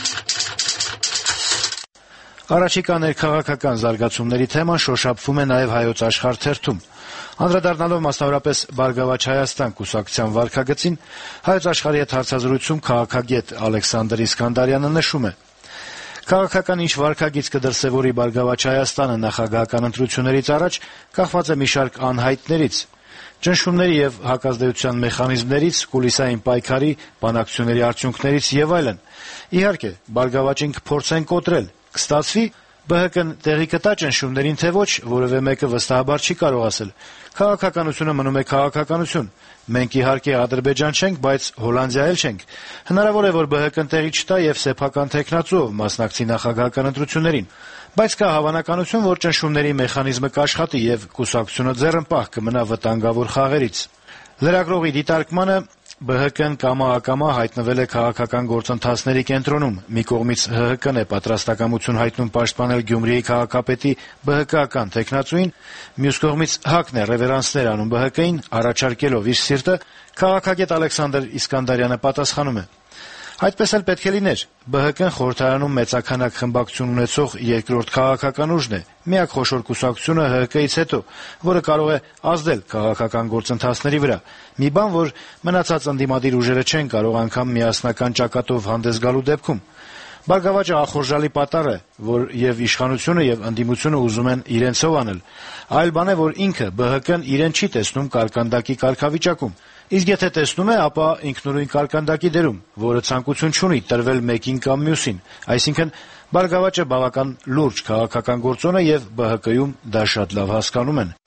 Առաջիկա ներքաղաքական զարգացումների թեման շոշափվում է նաև Հայոց Աշխարհ թերթում։ Անդրադառնալով մասնավորապես «Բարգավաճ Հայաստան» կուսակցության վարքագծին, Հայոց Աշխարհի հետ հարցազրույցում քաղաքագետ Ալեքսանդր Իսկանդարյանը նշում է. «Քաղաքական ինչ վարքագիծ կդրսևորի «Բարգավաճ Հայաստանը» նախագահական ընտրություններից առաջ, կախված է մի շարք անհայտներից, ճնշումների եւ հակազդեցության մեխանիզմներից, կուլիսային պայքարի, բանակցությունների արդյունքներից եւ այլն։ Իհարկե, «Բարգավաճին» կփորձեն կոտրել։ Կստացվի, ԲՀԿ-ն տեղի կտա ճնշումներին, թե ոչ, որևէ մեկը վստահաբար չի կարող ասել։ Քաղաքականությունը մնում է քաղաքականություն։ Մենք իհարկե Ադրբեջան չենք, բայց Հոլանդիա էլ չենք։ Հնարավոր է, որ ԲՀԿ-ն տեղի չտա եւ սեփական տեխնացուով մասնակցի նախագահական ընտրություններին։ Բայց կա հավանականություն, որ ճնշումների մեխանիզմը կաշխատի եւ կուսակցությունը ձեռնպահ կմնա վտանգավոր խաղերից։ Լրագրողի դիտարկմանը ԲՀԿ-ն կամա-ակամա հայտնվել է քաղաքական գործընթացների կենտրոնում։ Մի կողմից ՀՀԿ-ն է պատրաստակամություն հայտնում պաշտպանել Գյումրիի քաղաքապետի ԲՀԿ-ական տեխնացուին, մյուս կողմից ՀԱԿ-ն է ռևերանսներ անում ԲՀԿ-ին, առաջարկելով իր սիրտը, քաղաքագետ Ալեքսանդր Իսկանդարյանը պատասխանում է. Այդպես էլ պետք է լիներ։ ԲՀԿ-ն խորհրդարանում մեծաքանակ խմբակցություն ունեցող երկրորդ քաղաքական ուժն է, միակ խոշոր կուսակցությունը ՀՀԿ-ից հետո, որը կարող է ազդել քաղաքական գործընթացների վրա։ Մի բան, որ մնացած ընդդիմադիր ուժերը չեն կարող անգամ միասնական ճակատով հանդես գալու դեպքում։ Բարգավաճը ախորժալի պատառ է, որ եւ իշխանությունը եւ ընդդիմությունը ուզում են իրենցով անել։ Այլ բան է, որ ինքը ԲՀԿ-ն իրեն չի տեսնում կարկանդակի կարգավիճակում։ Իսկ եթե տեսնում է, ապա ինքնուրույն կարկանդակի դերում, որը ցանկություն չունի տրվել մեկին կամ մյուսին, այսինքն Բարգավաճը բավական լուրջ քաղաքական գործոն է եւ ԲՀԿ-ում դա շատ լավ հասկանում են։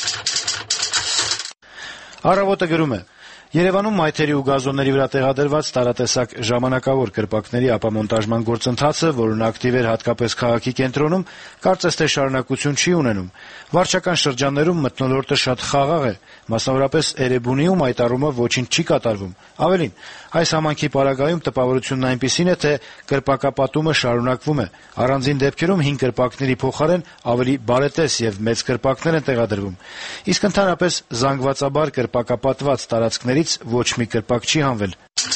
Առավոտը գրում է. Երևանում մայթերի ու գազոնների վրա տեղադրված տարատեսակ ժամանակավոր կրպակների ապամոնտաժման գործընթացը, որն ակտիվ էր հատկապես քաղաքի կենտրոնում, կարծես թե շարունակություն չի ունենում։ Վարչական շրջաններում մթնոլորտը շատ խաղաղ է, մասնավորապես Էրեբունիում այդ առումով ոչինչ չի կատարվում։ Ավելին, այս համանքի պարագայում տպավորությունն այնպիսին է, թե կրպակապատումը շարունակվում է։ Առանձին դեպքերում հին կրպակների փոխարեն ավելի բարետես եւ մեծ կրպակներ են տեղադրվում։ Իսկ ընդհանրապես զանգվածաբար կրպակապատված տարածքներից ոչ մի կրպակ չի հանվել։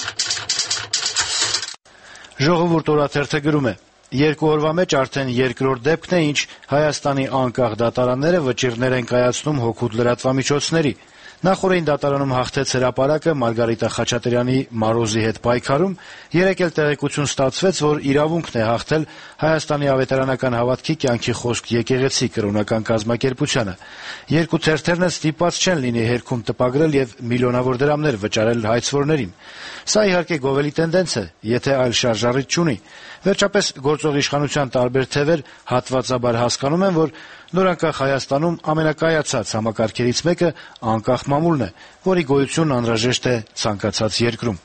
Ժողովուրդ օրաթերթը գրում է. Երկու օրվա մեջ արդեն երկրորդ դեպքն է, ինչ Հայաստանի անկախ դատարանները վճիռներ են կայացնում հօգուտ լրատվամիջոցների։ Նախորդին դատարանում հաղթեց հրապարակը Մարգարիտա Խաչատրյանի Մարոզի հետ պայքարում, երեկ էլ տեղեկություն ստացվեց, որ իրավունքն է հաղթել Հայաստանի ավետարանական հավատքի կյանքի խոսք եկեղեցի կրոնական կազմակերպությանը։ Երկու թերթերն ստիպված չեն լինի հերքում տպագրել եւ միլիոնավոր դրամներ վճարել հայցվորներին։ Սա իհարկե գովելի տենդենց է, եթե այլ շարժառիթ չունի։ Վերջապես գործող իշխանության տարբեր թևեր հատվածաբար հասկանում են, որ նորանկախ Հայաստանում ամենակայացած համակարգերից մեկը անկախ մամուլն է, որի գոյությունն անհրաժեշտ է ցանկացած երկրում։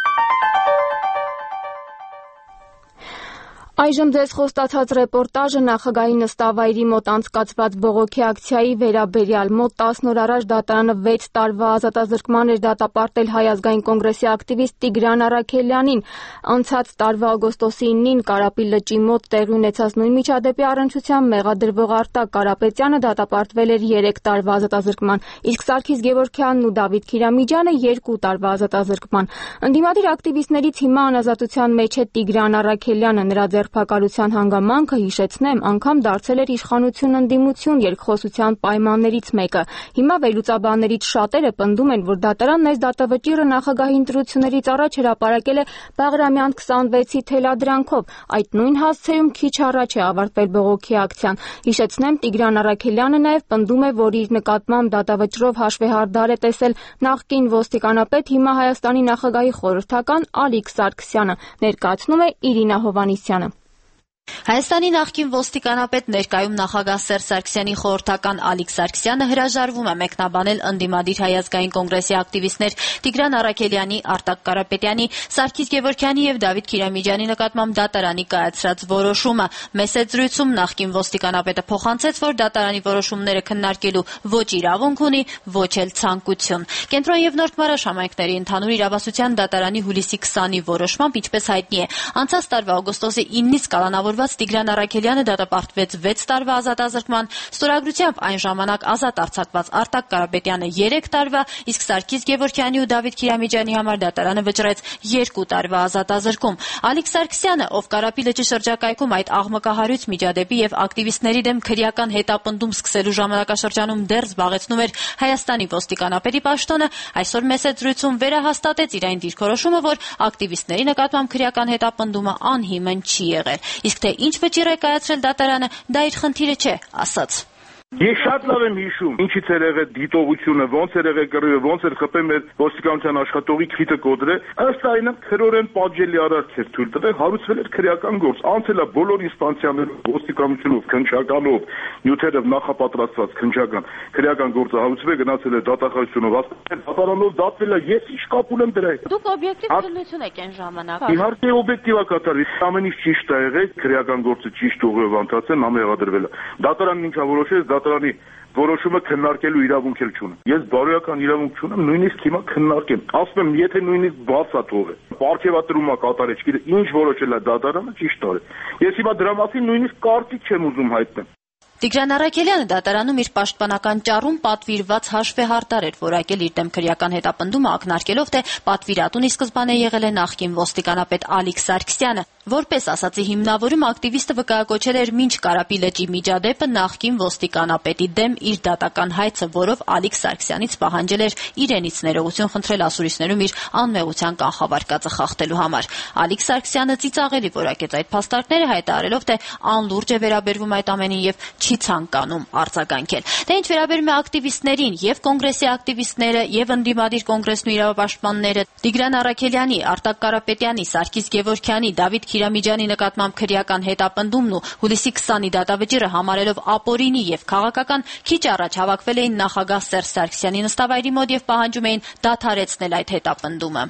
Այժմ ձեզ խոստացած ռեպորտաժը նախագահի նստավայրի մոտ անցկացված բողոքի ակցիայի վերաբերյալ մոտ 10 օր առաջ դատարանը 6 տարվա ազատազրկման էր դատապարտել Հայ ազգային կոնգրեսի ակտիվիստ Տիգրան Առաքելյանին։ Անցած տարվա օգոստոսի 9-ին Կարապի լճի մոտ տեղի ունեցած նույն միջադեպի առնչությամբ մեղադրվող Արտակ Կարապետյանը դատապարտվել էր 3 տարվա ազատազրկման, իսկ Սարգիս Գևորգյանն ու Դավիթ Քիրամիջյանը 2 տարվա ազատազրկման։ Ընդդիմադիր ակտիվիստներից հիմա անազատության մեջ է Տիգրան Առաքելյանը, նրա ձերբակալության հանգամանքը, հիշեցնեմ, անգամ դարձել էր իշխանություն-ընդդիմություն երկխոսության պայմաններից մեկը։ Հիմա վերլուծաբաններից շատերը պնդում են, որ դատարանն այս դատավճիռը նախագահի ընտրություններից առաջ հրապարակել է Բաղրամյան 26-ի թելադրանքով։ Այդ նույն հասցեում քիչ առաջ է ավարտվել բողոքի ակցիան։ Հիշեցնեմ, Տիգրան Առաքելյանը նաև պնդում է, որ իր նկատմամբ դատավճռով հաշվեհարդար է տեսել նախկին ոստիկանապետ, հիմա Հայաստանի նախագահի խորհրդական Ալիկ Սարգսյանը, ներկայացնում է Իրինա Հովհաննիսյանը։ Հայաստանի նախկին ոստիկանապետ ներկայում նախագահ Սերժ Սարգսյանի խորհրդական Ալիկ Սարգսյանը հրաժարվում է մեկնաբանել ընդդիմադիր Հայ ազգային կոնգրեսի ակտիվիստներ Տիգրան Առաքելյանի, Արտակ Կարապետյանի, Սարգիս Գևորգյանի եւ Դավիթ Քիրամիջյանի նկատմամբ դատարանի կայացրած որոշումը։ Մեծ զրույցում նախկին ոստիկանապետը փոխանցեց, որ դատարանի որոշումները քննարկելու ոչ իրավունք ունի, ոչ էլ ցանկություն։ Կենտրոն եւ Նորք Մարաշ համայնքների ընդհանուր իրավասության դատարանի հուլիսի 20-ի որոշմամբ, ինչպես հայտնի է, անցած տարվա օգոստոսի 9-ից կալանավորված Տիգրան Առաքելյանը դատապարտվեց 6 տարվա ազատազրկման, ստորագրությամբ այն ժամանակ ազատ արձակված Արտակ Կարապետյանը 3 տարվա, իսկ Սարգիս Գևորգյանի ու Դավիթ Քիրամիջյանի համար դատարանը վճռեց 2 տարվա ազատազրկում։ Ալիկ Սարգսյանը, ով Կարապի լճի շրջակայքում այդ աղմկահարույց միջադեպի եւ ակտիվիստների դեմ քրեական հետապնդում սկսելու ժամանակաշրջանում դեռ զբաղեցնում էր Հայաստանի ոստիկանապետի պաշտոնը, այսօր մեծ զրույցում վերահաստատեց իր այն դիրքորոշումը, որ ակտիվիստների նկատմամբ քրեական հետապնդումը անհիմն չի եղել։ Իսկ թե ինչ վճիռ է կայացրել դատարանը, դա իր խնդիրը չէ, ասաց։ Ես շատ լավ եմ հիշում, ինչից էր եղել դիտողությունը, ոնց էր եղել կռիվը, ոնց էր խփել մեր ոստիկանության աշխատողի քիթը կոդրել, ըստ այնը քրորեն պատժելի արարք էր թույլ տվել, հարուցվել էր քրեական գործ, անցել է բոլոր ինստանցիաներով, ոստիկանությունով, քննչականով, նյութերով նախապատրաստված քննչական, քրեական գործը հարուցվել, գնացել է դատախազությունով, դատարանով դատվել է, ես ինչ կապ ունեմ դրա հետ։ Դուք օբյեկտիվ քննություն եք այն ժամանակ։ Իհարկե օբյեկտիվ է կատարվել, ամեն ինչ ճիշտ է եղել, քրեական գործը ճիշտ ուղղով անցած է, համեղադրվել է։ Դատարանն ինչա որոշեց, դատարանի որոշումը քննարկելու իրավունք էլ չունեմ։ Ես բարոյական իրավունք չունեմ, նույնիսկ հիմա քննարկեմ։ Ասում եմ, եթե նույնիսկ բացա թողը, պարգևատրումա կատարեց, ինչ որոշել է դատարանը, ճիշտ արել։ Ես հիմա դրա մասին նույնիսկ կարծիք չեմ ուզում հայտնել։ Տիգրան Առաքելյանը դատարանում իր պաշտպանական ճառում պատվիրված հաշվեհարդար էր որակել իր դեմ քրեական հետապնդումը ակնարկելով, թե պատվիրատուն ի սկզբանե եղել է նախկին ոստիկանապետ Ալիկ Սարգսյանը։ Որպես ասացի հիմնավորում ակտիվիստը վկայակոչել էր մինչ Կարապի լճի միջադեպը նախկին ոստիկանապետի դեմ իր դատական հայցը, որով Ալիկ Սարգսյանից պահանջել էր իրենից ներողություն խնդրել ասուլիսներում իր անմեղության կանխավարկածը խախտելու համար։ Ալիկ Սարգսյանը ծիծաղելի որակեց այդ փաստարկները, հայտարարելով, թե անլուրջ է վերաբերվում այդ ամենին եւ չի ցանկանում արձագանքել։ Դե ինչ վերաբերում է ակտիվիստներին, եւ կոնգրեսի ակտիվիստները, եւ ընդդիմադիր կոնգրեսն ու իրավապաշտպանները Տիգրան Առաքելյանի, Արտակ Կարապետյանի, Սարգիս Գևորգյանի, Դավիթ Քիրամիջյանի նկատմամբ քրեական հետապնդումն ու հուլիսի 20-ի դատավճիռը համարելով ապօրինի եւ քաղաքական, քիչ առաջ հավաքվել էին նախագահ Սերժ Սարգսյանի նստավայրի մոտ եւ պահանջում էին դադարեցնել այդ հետապնդումը։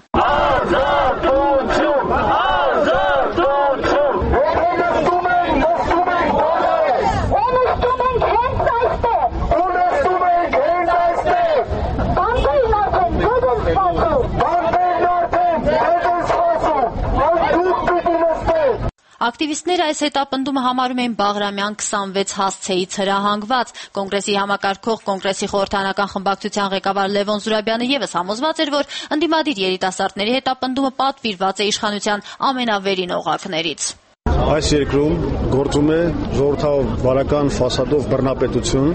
Ակտիվիստները այս հետապնդումը համարում էին Բաղրամյան 26 հասցեից հրահանգված։ Կոնգրեսի համակարգող Կոնգրեսի խորհրդարանական խմբակցության ղեկավար Լևոն Զուրաբյանը եւս համոզված էր, որ ընդդիմադիր երիտասարդների հետապնդումը պատվիրված է իշխանության ամենավերին օղակներից։ Այս երկրում գործում է ժողովրդավարական ֆասադով բռնապետություն,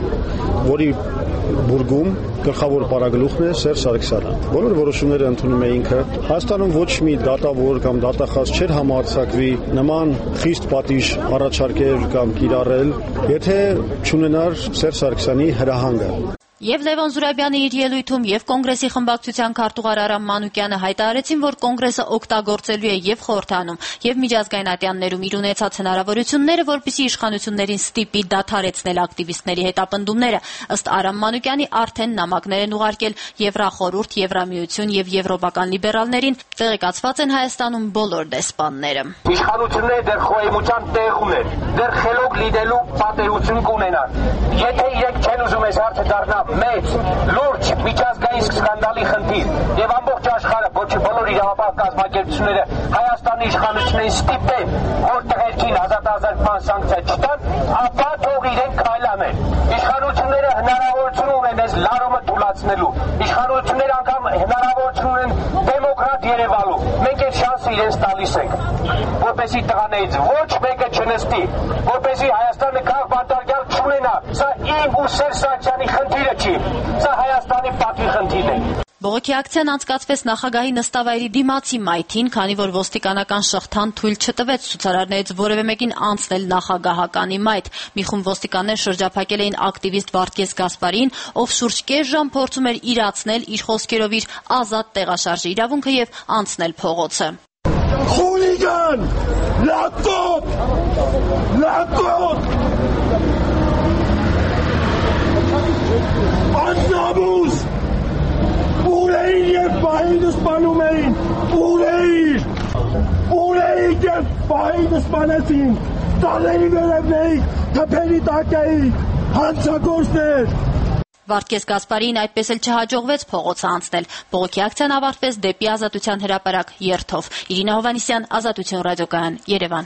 որի բուրգում գլխավոր պարագլուխն է Սերժ Սարգսյանը։ Բոլոր որոշումները ընդունում է ինքը։ Հայաստանում ոչ մի դատավոր կամ դատախազ չէր համարձակվի նման խիստ պատիժ առաջարկել կամ կիրառել, եթե չունենար Սերժ Սարգսյանի հրահանգը։ Եվ Լևոն Զուրաբյանը իր ելույթում եւ Կոնգրեսի խմբակցության քարտուղար Արամ Մանուկյանը հայտարարեցին, որ Կոնգրեսը օգտագործելու է եւ խորհրդանում, եւ միջազգային ատյաններում իր ունեցած հնարավորությունները, որպեսզի իշխանություններին ստիպի դադարեցնել ակտիվիստների հետապնդումները։ Ըստ Արամ Մանուկյանի արդեն նամակներ են ուղարկել Եվրախորհուրդ, Եվրամիություն եւ եվրոպական լիբերալներին, տեղեկացված են Հայաստանում բոլոր դեսպանները։ Իշխանությունները դեռ խոհեմության տեղ ունեն, դեռ խելոք լինելու պատերություն կունենան։ Եթե իրենք չեն ուզում այս հարցը դառնա մեծ, լուրջ, միջազգային սկանդալի խնդիր եւ ամբողջ աշխարհը, ոչ բոլոր իրավապահ կազմակերպությունները Հայաստանի իշխանություններին ստիպեն, որ տղերքին ազատազրկման սանկցիա չտան, ապա թող իրենք քայլանեն։ Իշխանությունները հնարավորություն ունեն այս լարումը թույլատնելու։ Իշխանությունները անգամ հնարավորություն ունեն դեմոկրատ Երևանու։ Մենք այդ շանսը իրենց տալիս ենք, որպեսզի տղաներից ոչ մեկը չնստի, որպեսզի Հայաստանը քաղաք բանտարկյալ չունենա։ Սա իմ ու Սերժ Սարգսյանի խնդիրը չի, սա Հայաստանի պատվի խնդիրն է։ Բողոքի ակցիան անցկացվեց նախագահի նստավայրի դիմացի մայթին, քանի որ ոստիկանական շղթան թույլ չտվեց ցուցարարներից որևէ մեկին անցնել նախագահականի մայթ։ Մի խումբ ոստիկաններ շրջափակել էին ակտիվիստ Վարդգես Գասպարին, ով շուրջ կես ժամ փորձում էր իրացնել իր խոսքերով իր ազատ տեղաշարժի իրավունքը եւ անցնել փողոցը։ Խուլիգան, լատոտ, Լակոտ! Անձնաբուս! Ուր էին և պահին սպանում էին, ուր էին և պահին սպանեցին, տալերի վերևնեիք, թպերի տակ էիք, հանցագործներ։ Վարդգես Գասպարին այդպես էլ չհաջողվեց փողոցը անցնել։ Բողոքի ակցիան ավարտվեց դեպի Ազատության հրապարակ երթով։ Իրինա Հովհաննիսյան, Ազատություն ռադիոկայան, Երևան։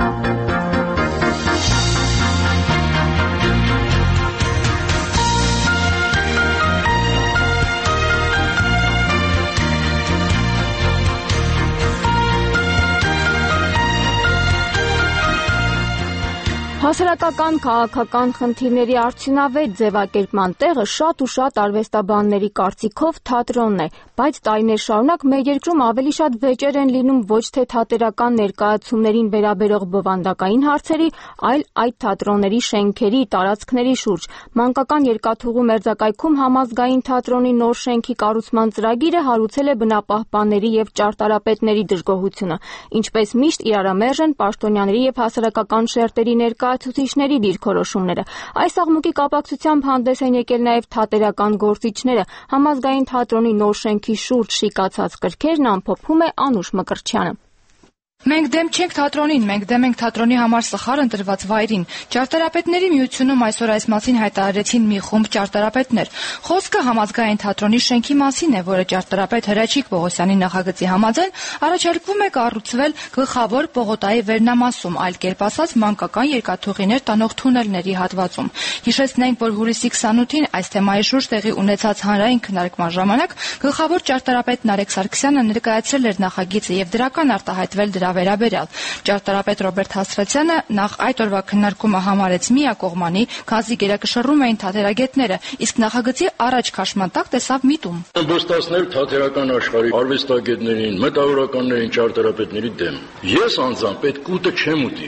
Հասարակական քաղաքական խնդիրների արդյունավետ ձևակերպման տեղը շատ ու շատ արվեստաբանների կարծիքով թատրոնն է, բայց տարիներ շարունակ մեր երկրում ավելի շատ վեճեր են լինում ոչ թե թատերական ներկայացումներին վերաբերող բովանդակային հարցերի, այլ այդ թատրոնների շենքերի, տարածքների շուրջ։ Մանկական երկաթուղու մերձակայքում համազգային թատրոնի նոր շենքի կառուցման ծրագիրը հարուցել է բնապահպանների եւ ճարտարապետների դժգոհությունը։ Ինչպես միշտ իրարամերժ են պաշտոնյաների եւ հասարակական շերտերի ներկայացուցիչների դիրքորոշումները։ Այս աղմուկի կապակցությամբ հանդես են եկել նաև թատերական գործիչները։ Համազգային թատրոնի նոր շենքի շուրջ շիկացած կրքերն ամփոփում է Անուշ Մկրտչյանը։ Մենք դեմ չենք թատրոնին, մենք դեմ ենք թատրոնի համար սխալ ընտրված վայրին։ Ճարտարապետների միությունում այսօր այս մասին հայտարարեցին մի խումբ ճարտարապետներ։ Խոսքը համազգային թատրոնի շենքի մասին է, որը ճարտարապետ Հրաչիկ Պողոսյանի նախագծի համաձայն առաջարկվում է կառուցվել գլխավոր պողոտայի վերնամասում, այլ կերպ ասած մանկական երկաթուղիներ տանող թունելների հատվածում։ Հիշեցնենք, որ հուլիսի 28-ին այս թեմայի շուրջ տեղի ունեցած հանրային քննարկման ժամանակ գլխավոր ճարտարապետ Նարեկ Սարգսյանը ներկայացրել էր նախագիծը եւ դրական արտահայտվել դրա վերաբերյալ։ Ճարտարապետ Ռոբերտ Հաստրատյանը նախ այդ օրվա քննարկումը համարեց միակողմանի, քանզի գերակշռում էին թատերագետները, իսկ նախագծի առաջ քաշման տակ տեսավ միտում։ Վստահեցնել թատերական աշխարհի արվեստագետներին, մտավորականներին, ճարտարապետների դեմ։ Ես անձամբ այդ կուտը չեմ ուտի։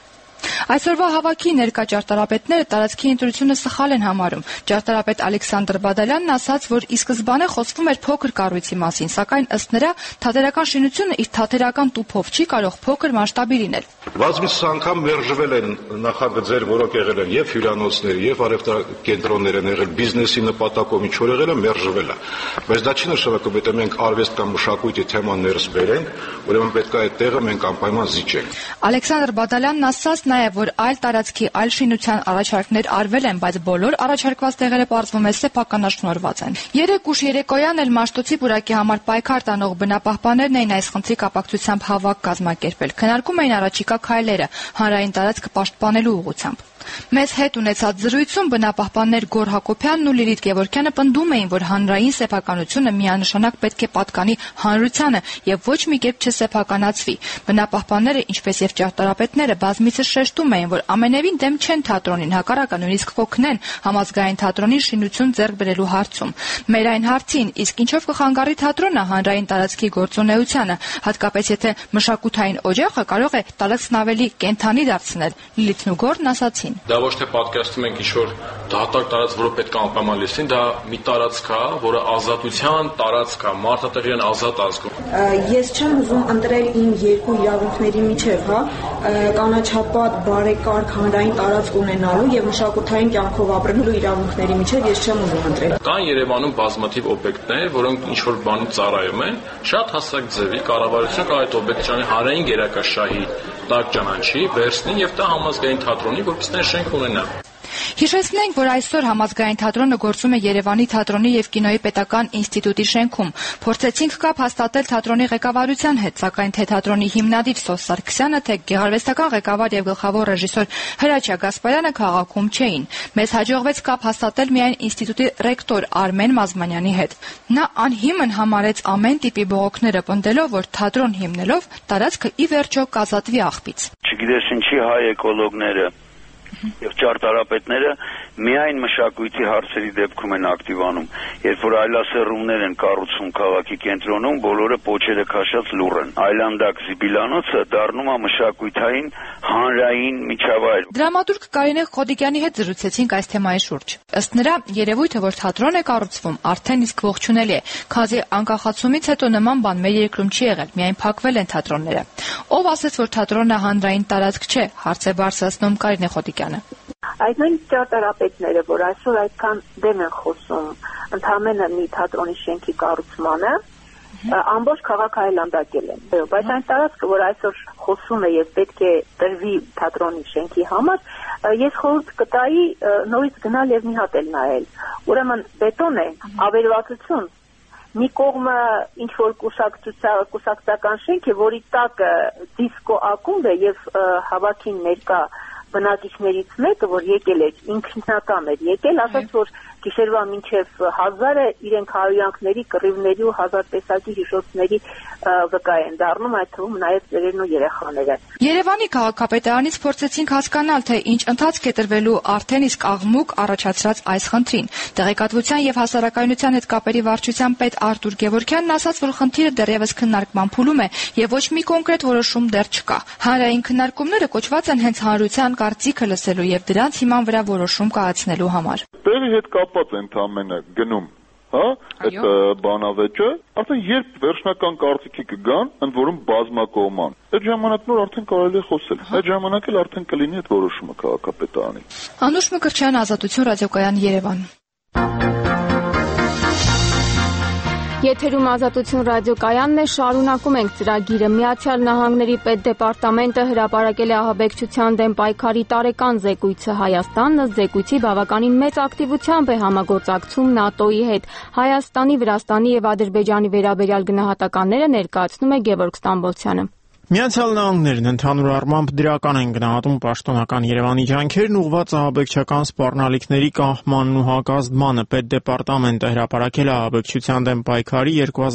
Այսօրվա հավաքի ներկա ճարտարապետները տարածքի ընտրությունը սխալ են համարում։ Ճարտարապետ Ալեքսանդր Բադալյանն ասաց, որ ի սկզբանե խոսվում էր փոքր կառույցի մասին, սակայն ըստ նրա թատերական շինությունը իր թատերական տուփով չի կարող փոքր մասշտաբի լինել։ Բազմիցս անգամ մերժվել են նախագծեր, որոնք եղել են եւ հյուրանոցներ, եւ արևտակենտրոններ են եղել, բիզնեսի նպատակով ինչ որ եղել է, մերժվել է։ Բայց դա չի նշանակում, եթե մենք արվեստ կամ մշակույթի թեման ներս բերենք, ուրեմն պետք է այդ տեղը մենք անպայման զիջենք։ Ալեքսանդր Բադալյանն ասաց նաեւ, որ այլ տարածքի, այլ շինության առաջարկներ արվել են, բայց բոլոր առաջարկված տեղերը պարզվում է սեփականաշնորհված են։ Երեկ ուշ երեկոյան էլ Մաշտոցի պուրակի համար պայքար տանող բնապահպաններն էին այս խնդրի կապակցությամբ հավաք կազմակերպել։ Քննարկում էին առաջիկա քայլերը հանրային տարածքը պաշտպանելու ուղղությամբ։ Մեզ հետ ունեցած զրույցում բնապահպաններ Գոր Հակոբյանն ու Լիլիթ Գևորգյանը պնդում էին, որ հանրային սեփականությունը միանշանակ պետք է պատկանի հանրությանը եւ ոչ մի կերպ չսեփականացվի։ Բնապահպանները, ինչպես եւ ճարտարապետները, բազմիցս շեշտում էին, որ ամենևին դեմ չեն թատրոնին, հակառակը նույնիսկ կօգնեն համազգային թատրոնի շինություն ձեռք բերելու հարցում։ Մեր այն հարցին, իսկ ինչով կխանգարի թատրոնը հանրային տարածքի գործունեությանը, հատկապես եթե մշակութային օջախը կարող է տարածքն ավելի կենդանի դարձնել։ Լիլիթն ու Գորն ասացին. Դա ոչ թե պատկերացնում ենք ինչ-որ դատարկ տարածք, որը պետք է անպայման լսին, դա մի տարածք է, որը ազատության տարածք է, մարդատեղի են ազատ ազգում։ Ես չեմ ուզում ընտրել իմ երկու իրավունքների միջև, կանաչապատ, բարեկարգ հանրային տարածք ունենալու եւ մշակութային կյանքով ապրելու իրավունքների միջև ես չեմ ուզում ընտրել։ Կան Երևանում բազմաթիվ օբյեկտներ, որոնք ինչ-որ բանի ծառայում են, շատ հասարակ ձևի կառավարությունը կա այդ օբյեկտի հանրային գերակաշահի տակ ճանաչի, վերցնի եւ տա համազգային թատրոնի, որպեսզի շենք ունենա։ Հիշեցնենք, որ այսօր համազգային թատրոնը գործում է Երևանի թատրոնի եւ կինոյի պետական ինստիտուտի շենքում։ Փորձեցինք կապ հաստատել թատրոնի ղեկավարության հետ, սակայն թե թատրոնի հիմնադիր Սոս Սարգսյանը, թե գեղարվեստական ղեկավար եւ գլխավոր ռեժիսոր Հրաչյա Գասպարյանը քաղաքում չէին։ Մեզ հաջողվեց կապ հաստատել միայն ինստիտուտի ռեկտոր Արմեն Մազմանյանի հետ։ Նա անհիմն համարեց ամեն տիպի բողոքները, պնդելով, որ թատրոն հիմնելով տարածքը ի վերջո կազատվի աղբից։ Չգիտես ինչի հայ էկոլոգները Եվ ճարտարապետները միայն մշակույթի հարցերի դեպքում են ակտիվանում, երբ որ այլասեռումներ են կառուցվում քաղաքի կենտրոնում, բոլորը պոչերը քաշած լուռ են։ Այլանդակ Զիբիլանոցը դառնում է մշակութային հանրային միջավայր։ Դրամատուրգ Կարինե Խոդիկյանի հետ զրուցեցինք այս թեմայի շուրջ։ Ըստ նրա, երևույթը, որ թատրոն է կառուցվում, արդեն իսկ ողջունելի է։ Քազի անկախացումից հետո նման բան մեր երկրում չի եղել, միայն փակվել են թատրոնները։ Ով ասեց, որ թատրոնը հանրային տարածք չէ, հարց է բարձրացնում Կարինե Խոդիկյանը։ Այդ նույն ճարտարապետները, որ այսօր այդքան դեմ են խոսում ընդհանրապես մի թատրոնի շենքի կառուցմանը, ամբողջ քաղաքը այլանդակել են։ Բայց այն տարածքը, որ այսօր խոսում է եւ պետք է տրվի թատրոնի շենքի համար, ես խորհուրդ կտայի նորից գնալ եւ մի հատ էլ նայել։ Ուրեմն բետոն է, ավերվածություն, մի կողմը ինչ որ կուսակցական շենք է, որի տակը դիսկո ակումբ է եւ հավաքին ներկա բնակիչներից մեկը, որ եկել էր, ինքնական էր եկել, ասաց, որ գիշերվա մինչև 1000-ը իրենք հարյուրանքների, կռիվների ու 1000 տեսակի հիշոցների վկա են դառնում, այդ թվում նաև ծերերն ու երեխաները։ Երևանի քաղաքապետարանից փորձեցինք հասկանալ, թե ինչ ընթացք է տրվելու արդեն իսկ աղմուկ առաջացրած այս խնդրին։ Տեղեկատվության եւ հասարակայնության հետ կապերի վարչության պետ Արտուր Գևորգյանն ասաց, որ խնդիրը դեռևս քննարկման փուլում է եւ ոչ մի կոնկրետ որոշում դեռ չկա։ Հանրային քննարկումները կոչված են հենց հանրության կարծիքը լսելու եւ դրանց հիման վրա որոշում կայացնելու համար։ Տեղի հետ կապված է ընդամենը գնում, այդ բանավեճը, արդեն երբ վերջնական կարծիքի կգան, ընդ որում բազմակողման, այդ ժամանակ նոր արդեն կարելի է խոսել։ Այդ ժամանակ էլ արդեն կլինի այդ որոշումը քաղաքապետարանի։ Անուշ Մկրտչյան, Ազատություն ռադիոկայան, Երևան։ Եթերում Ազատություն ռադիոկայանն է, շարունակում ենք ծրագիրը։ Միացյալ Նահանգների պետդեպարտամենտը հրապարակել է ահաբեկչության դեմ պայքարի տարեկան զեկույցը Հայաստանը, զեկույցի բավականին մեծ ակտիվությամբ է համագործակցում ՆԱՏՕ-ի հետ։ Հայաստանի, Վրաստանի եւ Ադրբեջանի վերաբերյալ գնահատականները ներկայացնում է Գևորգ Ստամբոլցյանը։ Միացյալ Նահանգներն ընդհանուր առմամբ դրական են գնահատում պաշտոնական Երևանի ջանքերն ուղղված ահաբեկչական սպառնալիքների կանխմանն ու հակազդմանը։ Պետդեպարտամենտը հրապարակել է ահաբեկչության դեմ պայքարի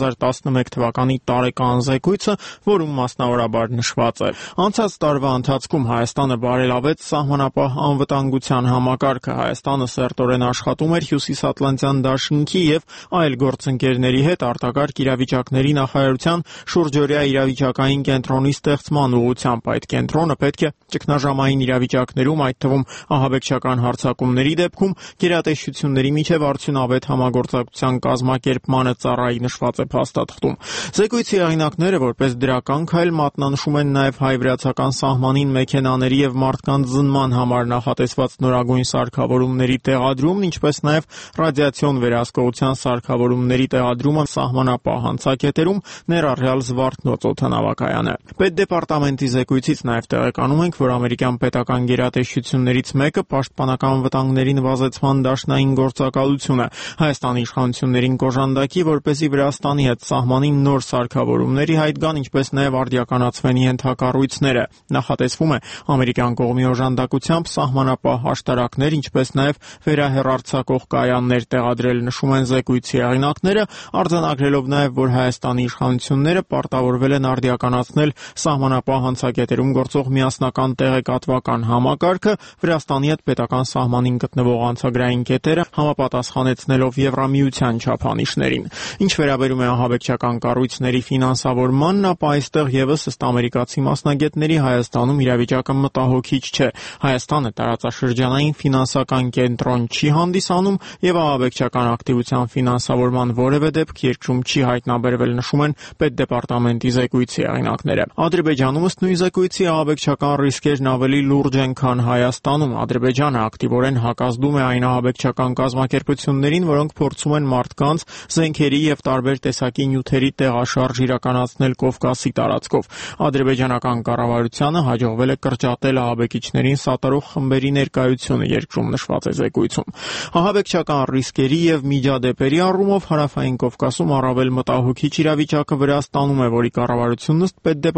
2011 թվականի տարեկան զեկույցը, որում մասնավորաբար նշված է. Անցած տարվա ընթացքում Հայաստանը բարելավեց սահմանապահ անվտանգության համակարգը։ Հայաստանը սերտորեն աշխատում էր Հյուսիսատլանտյան դաշինքի եւ այլ գործընկերների հետ արտակարգ իրավիճակների նախարարության շուրջօրյա իրավիճակային կենտրոնի ստեղծման ուղղությամբ։ Այդ կենտրոնը պետք է ճգնաժամային իրավիճակներում, այդ թվում ահաբեկչական հարձակումների դեպքում, գերատեսչությունների միջև արդյունավետ համագործակցության կազմակերպմանը ծառայի, նշված է փաստաթղթում։ Զեկույցի հեղինակները, որպես դրական քայլ, մատնանշում են նաև հայ-վրացական սահմանին մեքենաների եւ մարդկանց զննման համար նախատեսված նորագույն սարքավորումների տեղադրումն, ինչպես նաև ռադիացիոն վերահսկողության սարքավորումների տեղադրումը սահմանապահ անցակետերում, ներառյալ Զվարթնոց օդանավակայանը։ Պետդեպարտամենտի զեկույցից նաև տեղեկանում ենք, որ ամերիկյան պետական գերատեսչություններից մեկը պաշտպանական վտանգների նվազեցման դաշնային գործակալությունը Հայաստանի իշխանություններին կոժանդակի, որպեսզի Վրաստանի հետ սահմանին նոր սարքավորումների հայտ գան, ինչպես նաև արդիականացվեն ենթակառույցները։ Նախատեսվում է ամերիկյան կողմի օժանդակությամբ սահմանապահ աշտարակներ, ինչպես նաև վերահեռարձակող կայաններ տեղադրել, նշում են զեկույցի հեղինակները, արձանագրելով նաև, որ Հայաստանի իշխանությունները պարտավորվել են արդիականացնել սահմանապահ անցակետերում գործող միասնական տեղեկատվական համակարգը, Վրաստանի հետ պետական սահմանին գտնվող անցագրային կետերը համապատասխանեցնելով Եվրամիության չափանիշներին։ Ինչ վերաբերում է ահաբեկչական կառույցների ֆինանսավորմանն, ապա այստեղ եւս ըստ ամերիկացի մասնագետների Հայաստանում իրավիճակը մտահոգիչ չէ։ Հայաստանը տարածաշրջանային ֆինանսական կենտրոն չի հանդիսանում եւ ահաբեկչական ակտիվության ֆինանսավորման որևէ դեպք երկրում չի հայտնաբերվել, նշում են պետդեպարտամենտի զեկույցի հեղինակները։ Ադրբեջանում ըստ նույն զեկույցի ահաբեկչական ռիսկերն ավելի լուրջ են, քան Հայաստանում։ Ադրբեջանը ակտիվորեն հակազդում է այն ահաբեկչական կազմակերպություններին, որոնք փորձում են մարդկանց, զենքերի եւ տարբեր տեսակի նյութերի տեղաշարժ իրականացնել Կովկասի տարածքով։ Ադրբեջանական կառավարությանը հաջողվել է կրճատել ահաբեկիչներին սատարող խմբերի ներկայությունը երկրում, նշված է զեկույցում։ Ահաբեկչական ռիսկերի եւ միջադեպերի առումով Հարավային Կովկասում առավել մտահոգիչ իրավիճակը Վրաստանում է, որի կառավարությունն ըստ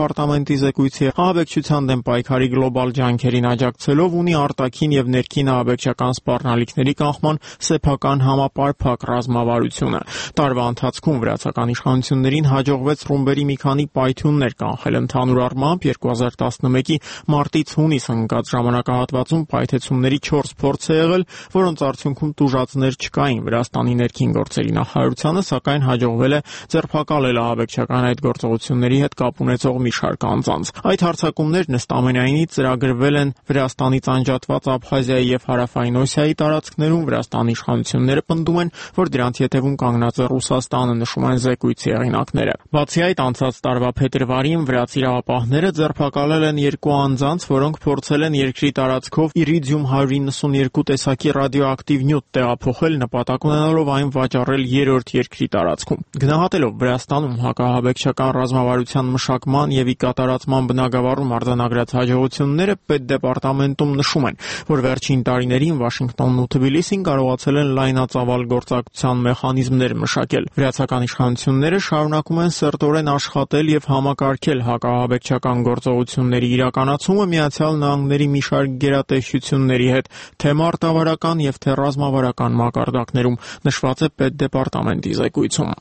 պետդեպարտամենտի զեկույցի ահաբեկչության դեմ պայքարի գլոբալ ջանքերին աջակցելով ունի արտաքին եւ ներքին ահաբեկչական սպառնալիքների կանխման սեփական համապարփակ ռազմավարությունը։ Տարվա ընթացքում վրացական իշխանություններին հաջողվեց ռումբերի մի քանի պայթյուններ կանխել։ Ընդհանուր առմամբ 2011-ի մարտից հունիս ընկած ժամանակահատվածում պայթեցումների 4 փորձ է եղել, որոնց արդյունքում տուժածներ չկային։ Վրաստանի ներքին գործերի նախարարությանը սակայն հաջողվել է ձերբակալել ահաբեկչական այդ գործողությունների հետ կապ ունեցող մի շարք անձանց։ Այդ հարձակումներն ըստ ամենայնի ծրագրվել են Վրաստանից անջատված Աբխազիայի եւ Հարավային Օսիայի տարածքներում։ Վրաստանի իշխանությունները պնդում են, որ դրանց ետևում կանգնած է Ռուսաստանը, նշում են զեկույցի հեղինակները։ Բացի այդ, անցած տարվա փետրվարին վրաց իրավապահները ձերբակալել են 2 անձանց, որոնք փորձել են երկրի տարածքով իրիդիում 192 տեսակի ռադիոակտիվ նյութ տեղափոխել, նպատակ ունենալով այն վաճառել երրորդ երկրի տարածքում։ Գնահատելով Վրաստանում հակահաբեկչական ռազմավարության մշակման եւ ի կատարածման բնագավառում արձանագրած հաջողությունները պետդեպարտամենտում նշում են, որ վերջին տարիներին Վաշինգտոնն ու Թբիլիսին կարողացել են լայնածավալ գործակցության մեխանիզմներ մշակել։ Վրացական իշխանությունները շարունակում են սերտորեն աշխատել եւ համակարգել հակահաբեկչական գործողությունների իրականացումը Միացյալ Նահանգների մի շարք գերատեսչությունների հետ, թե մարտավարական եւ թե ռազմավարական մակարդակներում, նշված է պետդեպարտամենտի զեկույցում։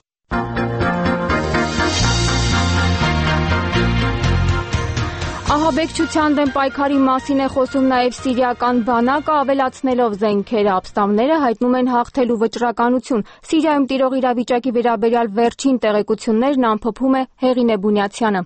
Ահաբեկչության դեմ պայքարի մասին է խոսում նաև սիրիական բանակը, ավելացնելով զենքերը։ Ապստամբները հայտնում են հաղթելու վճռականություն։ Սիրիայում տիրող իրավիճակի վերաբերյալ վերջին տեղեկություններն ամփոփում է Հեղինե Բունյացյանը։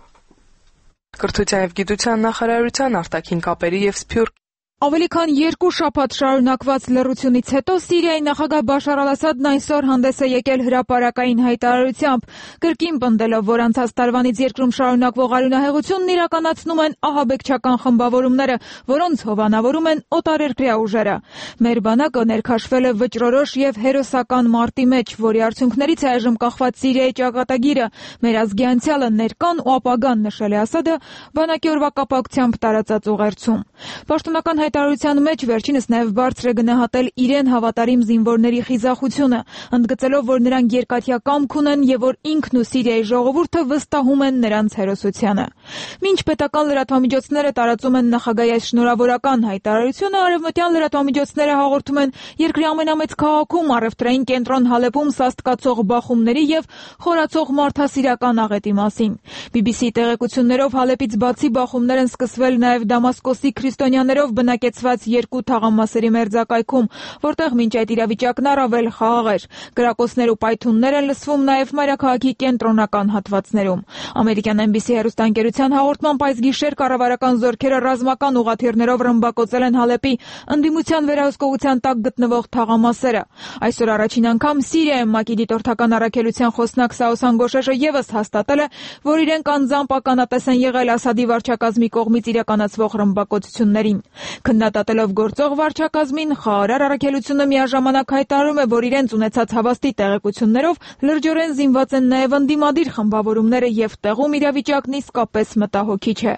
Կրթության եւ գիտության նախարարության արտաքին կապերի եւ Սփյուռք Ավելի քան 2 շաբաթ շարունակված լռությունից հետո Սիրիայի նախագահ Բաշար Ալ-Ասադն այսօր հանդես է եկել հրապարակային հայտարարությամբ, կրկին պնդելով, որ անցած տարվանից երկրում շարունակվող արյունահեղությունն իրականացնում են ահաբեկչական խմբավորումները, որոնց հովանավորում են օտարերկրյա ուժերը։ Մեր բանակը ներքաշվել է վճռորոշ եւ հերոսական մարտի մեջ, որի արդյունքներից է այժմ կախված Սիրիայի ճակատագիրը, մեր ազգի անցյալը, ներկան ու ապագան, նշել է Ասադը բանակի օրվա կապակցությամբ տարածած ուղերձում։ Պաշտոնական հայտարարության մեջ վերջինս նաև բարձր է գնահատել իրեն հավատարիմ զինվորների խիզախությունը, ընդգծելով, որ նրանք երկաթյա կամք ունեն եւ որ ինքն ու Սիրիայի ժողովուրդը վստահում են նրանց հերոսությանը։ Մինչ պետական լրատվամիջոցները տարածում են նախագահի այս շնորհավորական հայտարարությունը, արևմտյան լրատվամիջոցները հաղորդում են երկրի ամենամեծ քաղաքում առևտրային կենտրոն Հալեպում սաստկացող բախումների եւ խորացող մարդասիրական աղետի մասին։ BBC-ի տեղեկություններով Հալեպից բացի բախումներ են սկսվել նաև Դամասկոսի քրիստոնյաներով բնակեցված 2 թաղամասերի մերձակայքում, որտեղ մինչ այդ իրավիճակն առավել խաղաղ էր։ Կրակոցներ ու պայթյուններ են լսվում նաև մայրաքաղաքի կենտրոնական հատվածներում։ Ամերիկյան NBC հեռուստաընկերության հաղորդմամբ այս գիշեր կառավարական զորքերը ռազմական ուղղաթիռներով ռմբակոծել են Հալեպի ընդդիմության վերահսկողության տակ գտնվող թաղամասերը։ Այսօր առաջին անգամ Սիրիայում ՄԱԿ-ի դիտորդական առաքելության խոսնակ Սաուսան Գոշեշը եւս հաստատել է, որ իրենք անձամբ ականատես են եղել Ասադի վարչակազմի կողմից իրականացվող ռմբակոծություններին։ Քննադատելով գործող վարչակազմին, խաղարար առաքելությունը միաժամանակ հայտարարում է, որ իրենց ունեցած հավաստի տեղեկություններով լրջորեն զինված են նաև ընդդիմադիր խմբավորումները եւ տեղում իրավիճակն իսկապես մտահոգիչ է։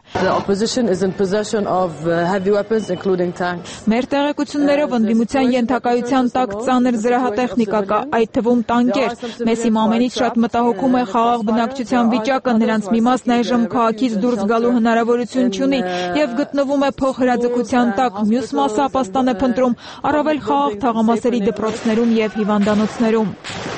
Մեր տեղեկություններով ընդդիմության ենթակայության տակ ծանր զրահատեխնիկա կա, այդ թվում տանկեր։ Մեզ իմ ամենից շատ մտահոգում է խաղաղ բնակչության վիճակը, նրանց մի մասն այժմ քաղաքից դուրս գալու հնարավորություն չունի եւ գտնվում է փոխհրաձգության տակ, մյուս մասը ապաստան է փնտրում առավել խաղաղ թաղամասերի դպրոցներում եւ հիվանդանոցներում։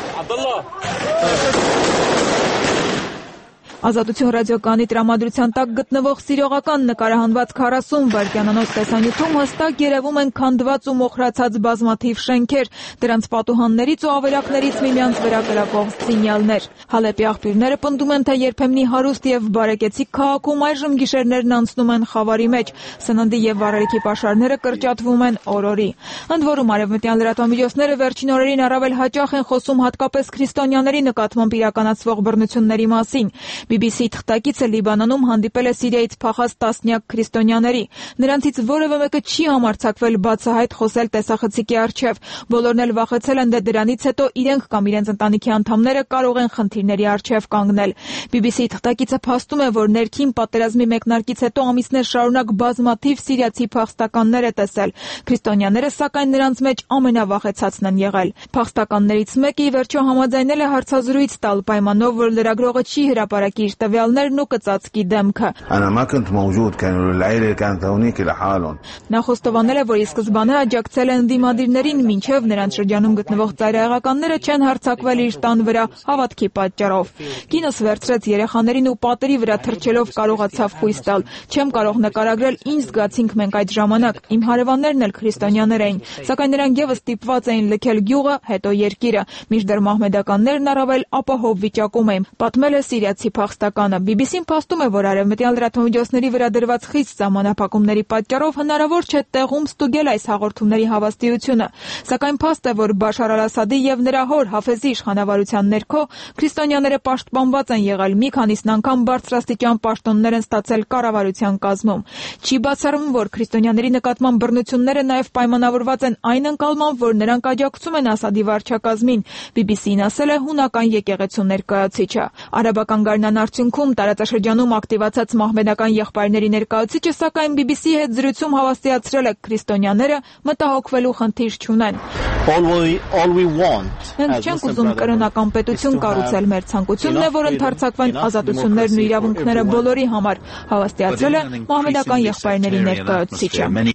Ազատություն ռադիոկայանի տրամադրության տակ գտնվող սիրողական նկարահանված 40 վայրկյանանոց տեսանյութում հստակ երևում են քանդված ու մոխրացած բազմաթիվ շենքեր, դրանց պատուհաններից ու ավերակներից միմյանց վրա կրակող սինյալներ։ Հալեպի աղբյուրները պնդում են, թե երբեմնի հարուստ եւ բարեկեցիկ քաղաքում այժմ գիշերներն անցնում են խավարի մեջ, սննդի եւ վառելիքի պաշարները կրճատվում են օր-օրի։ Ընդ որում արևմտյան լրատվամիջոցները վերջին օրերին առավել հաճախ են խոսում հատկապես քրիստոնյաների նկատմամբ իրականացվող բռնությունների մասին։ BBC-ի թղթակիցը Լիբանանում հանդիպել է Սիրիայից փախած տասնյակ քրիստոնյաների։ Նրանցից որևէ մեկը չի համարձակվել բացահայտ խոսել տեսախցիկի առջև։ Բոլորն էլ վախեցել են, դրանից հետո իրենք կամ իրենց ընտանիքի անդամները կարող են խնդիրների առջև կանգնել։ BBC-ի թղթակիցը փաստում է, որ ներքին պատերազմի մեկնարկից հետո ամիսներ շարունակ բազմաթիվ սիրիացի փախստականներ է տեսել։ Քրիստոնյաները սակայն նրանց մեջ ամենավախեցածն են եղել։ Փախստականներից մեկը ի վերջո համաձայնել է հարցազրույց տալ պայմանով, որ լրագրողը չի հրապարակի կհայտնի իր տվյալներն ու կծածկի դեմքը։ Նա խոստովանել է, որ ի սկզբանե աջակցել է ընդդիմադիրներին, մինչև նրանց շրջանում գտնվող ծայրահեղականները չեն հարձակվել իր տան վրա հավատքի պատճառով։ Կինս վերցրեց երեխաներին ու պատերի վրա թռչելով կարողացավ խույս տալ։ Չեմ կարող նկարագրել ինչ զգացինք մենք այդ ժամանակ։ Իմ հարևաններն էլ քրիստոնյաներ էին, սակայն նրանք ևս ստիպված էին լքել գյուղը, հետո երկիրը։ Մինչդեռ մահմեդականներն առավել ապահով վիճակում էին, պատմել է սիրիացի փախստականը։ BBC-ն փաստում է, որ արևմտյան լրատվամիջոցների վրա դրված խիստ սահմանափակումների պատճառով հնարավոր չէ տեղում ստուգել այս հաղորդումների հավաստիությունը։ Սակայն փաստ է, որ Բաշար Ալ-Ասադի եւ նրա հոր Հաֆեզի իշխանավորության ներքո քրիստոնյաները պաշտպանված են եղել, մի քանիսն անգամ բարձրաստիճան պաշտոններ են ստացել կառավարության կազմում։ Չի բացառվում, որ քրիստոնյաների նկատմամբ բռնությունները նաեւ պայմանավորված են այն ընկալմամբ, որ նրանք աջակցում են Ասադի վարչակազմին, BBC-ն ասել է հունական եկեղեցու ներկայացուցիչը։ Արաբական գարնան արդյունքում տարածաշրջանում ակտիվացած մահմեդական եղբայրների ներկայացուցիչը սակայն BBC-ի հետ զրույցում հավաստիացրել է քրիստոնյաները մտահոգվելու խնդիր չունեն։ Մենք չենք ուզում կրոնական պետություն կառուցել, մեր ցանկությունն է, որ ընդարձակվեն ազատություններն ու իրավունքները բոլորի համար, հավաստիացրել է մահմեդական եղբայրների ներկայացուցիչը։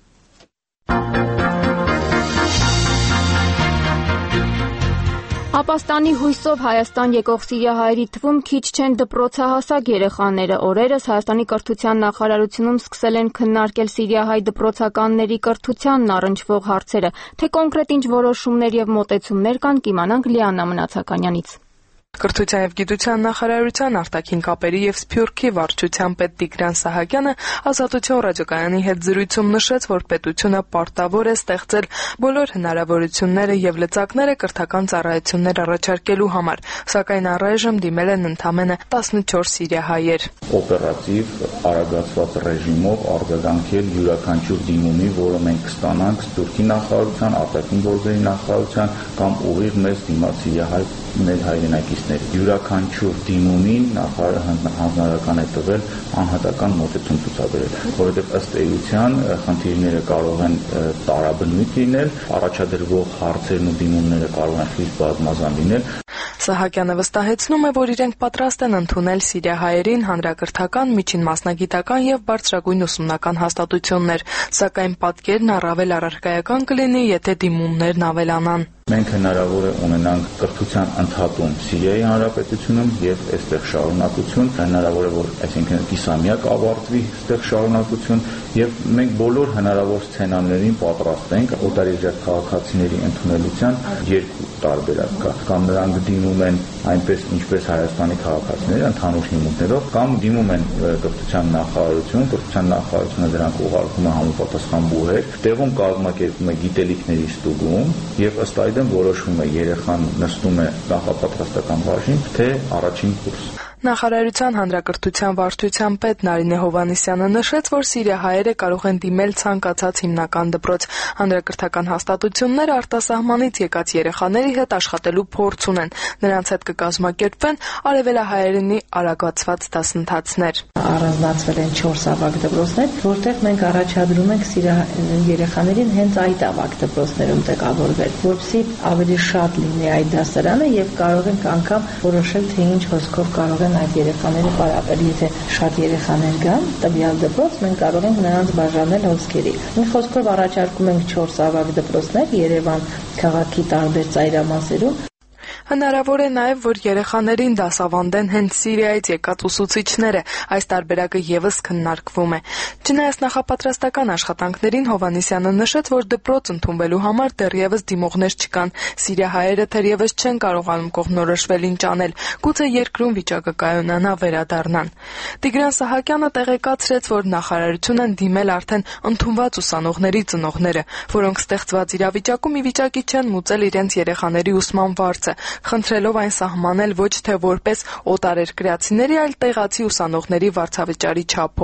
Ապաստանի հույսով Հայաստան եկող սիրիահայերի թվում քիչ չեն դպրոցահասակ երեխաները։ Օրերս Հայաստանի կրթության նախարարությունում սկսել են քննարկել սիրիահայ դպրոցականների կրթությանն առնչվող հարցերը։ Թե կոնկրետ ինչ որոշումներ եւ մոտեցումներ կան, կիմանանք Լիաննա Մնացականյանից։ Կրթության եւ գիտության նախարարության արտաքին կապերի եւ Սփյուռքի վարչության պետ Տիգրան Սահակյանը Ազատություն ռադիոկայանի հետ զրույցում նշեց, որ պետությունը պարտավոր է ստեղծել բոլոր հնարավորությունները եւ լծակները կրթական ծառայություններ առաջարկելու համար, սակայն առայժմ դիմել են ընդամենը 14 սիրիահայեր։ Օպերատիվ արագացված ռեժիմով արձագանքել յուրաքանչյուր դիմումի, որը մենք կստանանք Սփյուռքի նախարարության, արտաքին գործերի նախարարության կամ ուղիղ մեզ դիմաց սիրիահայ մեր հայրենակիցներ։ Յուրաքանչյուր դիմումին նախարարը հանձնարարական է տվել անհատական մոտեցում ցուցաբերել, որովհետև ըստ էության խնդիրները կարող են տարաբնույթ լինել, առաջադրվող հարցերն ու դիմումները կարող են խիստ բազմազան լինել։ Սահակյանը վստահեցնում է, որ իրենք պատրաստ են ընդունել սիրիահայերին հանրակրթական, միջին մասնագիտական եւ բարձրագույն ուսումնական հաստատություններ, սակայն պատկերն առավել առարկայական կլինի, եթե դիմումներն ավելանան։ Մենք հնարավոր է ունենանք կրթության ընդհատում Սիրիայի Հանրապետությունում եւ այստեղ շարունակություն, հնարավոր է որ այսինքն կիսամյակ ավարտվի այստեղ շարունակություն եւ մենք բոլոր հնարավոր սցենարներին պատրաստ ենք օտարերկրյա քաղաքացիների ընդունելության երկու տարբերակ կա, կամ նրանք դիմում են այնպես ինչպես Հայաստանի քաղաքացիները ընդհանուր հիմունքներով, կամ դիմում են կրթության նախարարությունը դրանք ուղարկում է համապատասխան բուհեր, տեղում կազմակերպում է գիտելիքների ստուգում եւ ըստ այդմ որոշվում է երեխան նստում է նախապատրաստական բաժին, թե առաջին կուրս։ Նախարարության հանրակրթության վարչության պետ Նարինե Հովհաննիսյանը նշեց, որ սիրիահայերը կարող են դիմել ցանկացած հիմնական դպրոց։ Հանրակրթական հաստատությունները արտասահմանից եկած երեխաների հետ աշխատելու փորձ ունեն։ Նրանց հետ կկազմակերպվեն արևելահայերենի արագացված դասընթացներ։ Առանձնացվել են 4 ավագ դպրոցներ, որտեղ մենք առաջադրում ենք երեխաներին հենց այդ ավագ դպրոցներում տեղավորվել, որպեսզի ավելի շատ լինի այդ դասարանը եւ կարող ենք անգամ որոշել, թե ինչ հոսքով կարող են այդ երեխաները պարապել, եթե շատ երեխաներ գան տվյալ դպրոց, մենք կարող ենք նրանց բաժանել հոսքերի։ Մի խոսքով առաջարկում ենք 4 ավագ դպրոցներ Երևան քաղաքի տարբեր ծայրամասերում։ Հնարավոր է նաև, որ երեխաներին դասավանդեն հենց Սիրիայից եկած ուսուցիչները, այս տարբերակը եւս քննարկվում է։ Չնայած նախապատրաստական աշխատանքներին Հովհաննիսյանը նշեց, որ դպրոց ընդունվելու համար դեռևս դիմողներ չկան։ Սիրիահայերը թերևս չեն կարողանում կողմնորոշվել ինչ անել, գուցե երկրում վիճակը կայունանա, վերադառնան։ Տիգրան Սահակյանը տեղեկացրեց, որ նախարարություն են դիմել արդեն ընդունված ուսանողների ծնողները, որոնք ստեղծված իրավիճակում ի վիճակի չեն մուծել իրենց երեխաների ուսման վարձը, խնդրելով այն սահմանել ոչ թե որպես օտարերկրացիների, այլ տեղացի ուսանողների վարձավճարի չափով։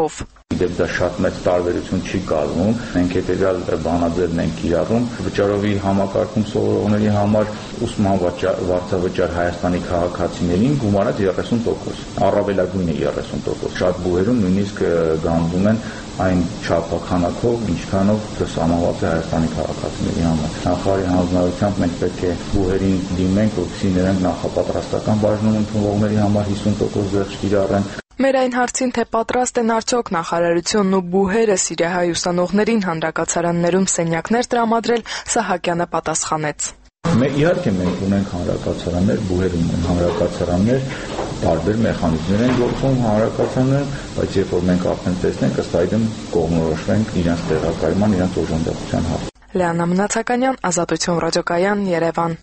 Դեպ դա շատ մեծ տարբերություն չի կազմում։ Մենք հետեւյալ բանաձևն ենք կիրառում վճարովի համակարգում սովորողների համար ուսման վարձավճար Հայաստանի քաղաքացիներին գումարած 30%, առավելագույնը 30%։ Շատ բուհերում նույնիսկ գանձում են այն չափականակով, ինչքանով սահմանված է Հայաստանի քաղաքացիների համար։ Նախարարի հանձնարարությամբ մենք պետք է բուհերին դիմենք, որպեսզի նրանք նախապատրաստական բաժնում ընդունողների համար 50% զեղչ կիրառեն։ Մեր այն հարցին, թե պատրաստ են արդյոք նախարարությունն ու բուհերը սիրիահայ ուսանողներին հանրակացարաններում սենյակներ տրամադրել, Սահակյանը պատասխանեց. Իհարկե մենք ունենք հանրակացարաններ, բուհերում ունեն հանրակացարաններ, տարբեր մեխանիզմներ են գործում հանրակացարաններում, բայց երբ որ մենք արդեն տեսնենք, ըստ այդմ կողմնորոշվենք իրենց տեղակայման, իրենց օժանդակության հարցը։ Լիանա Մնացականյան, Ազատություն ռադիոկայան, Երևան։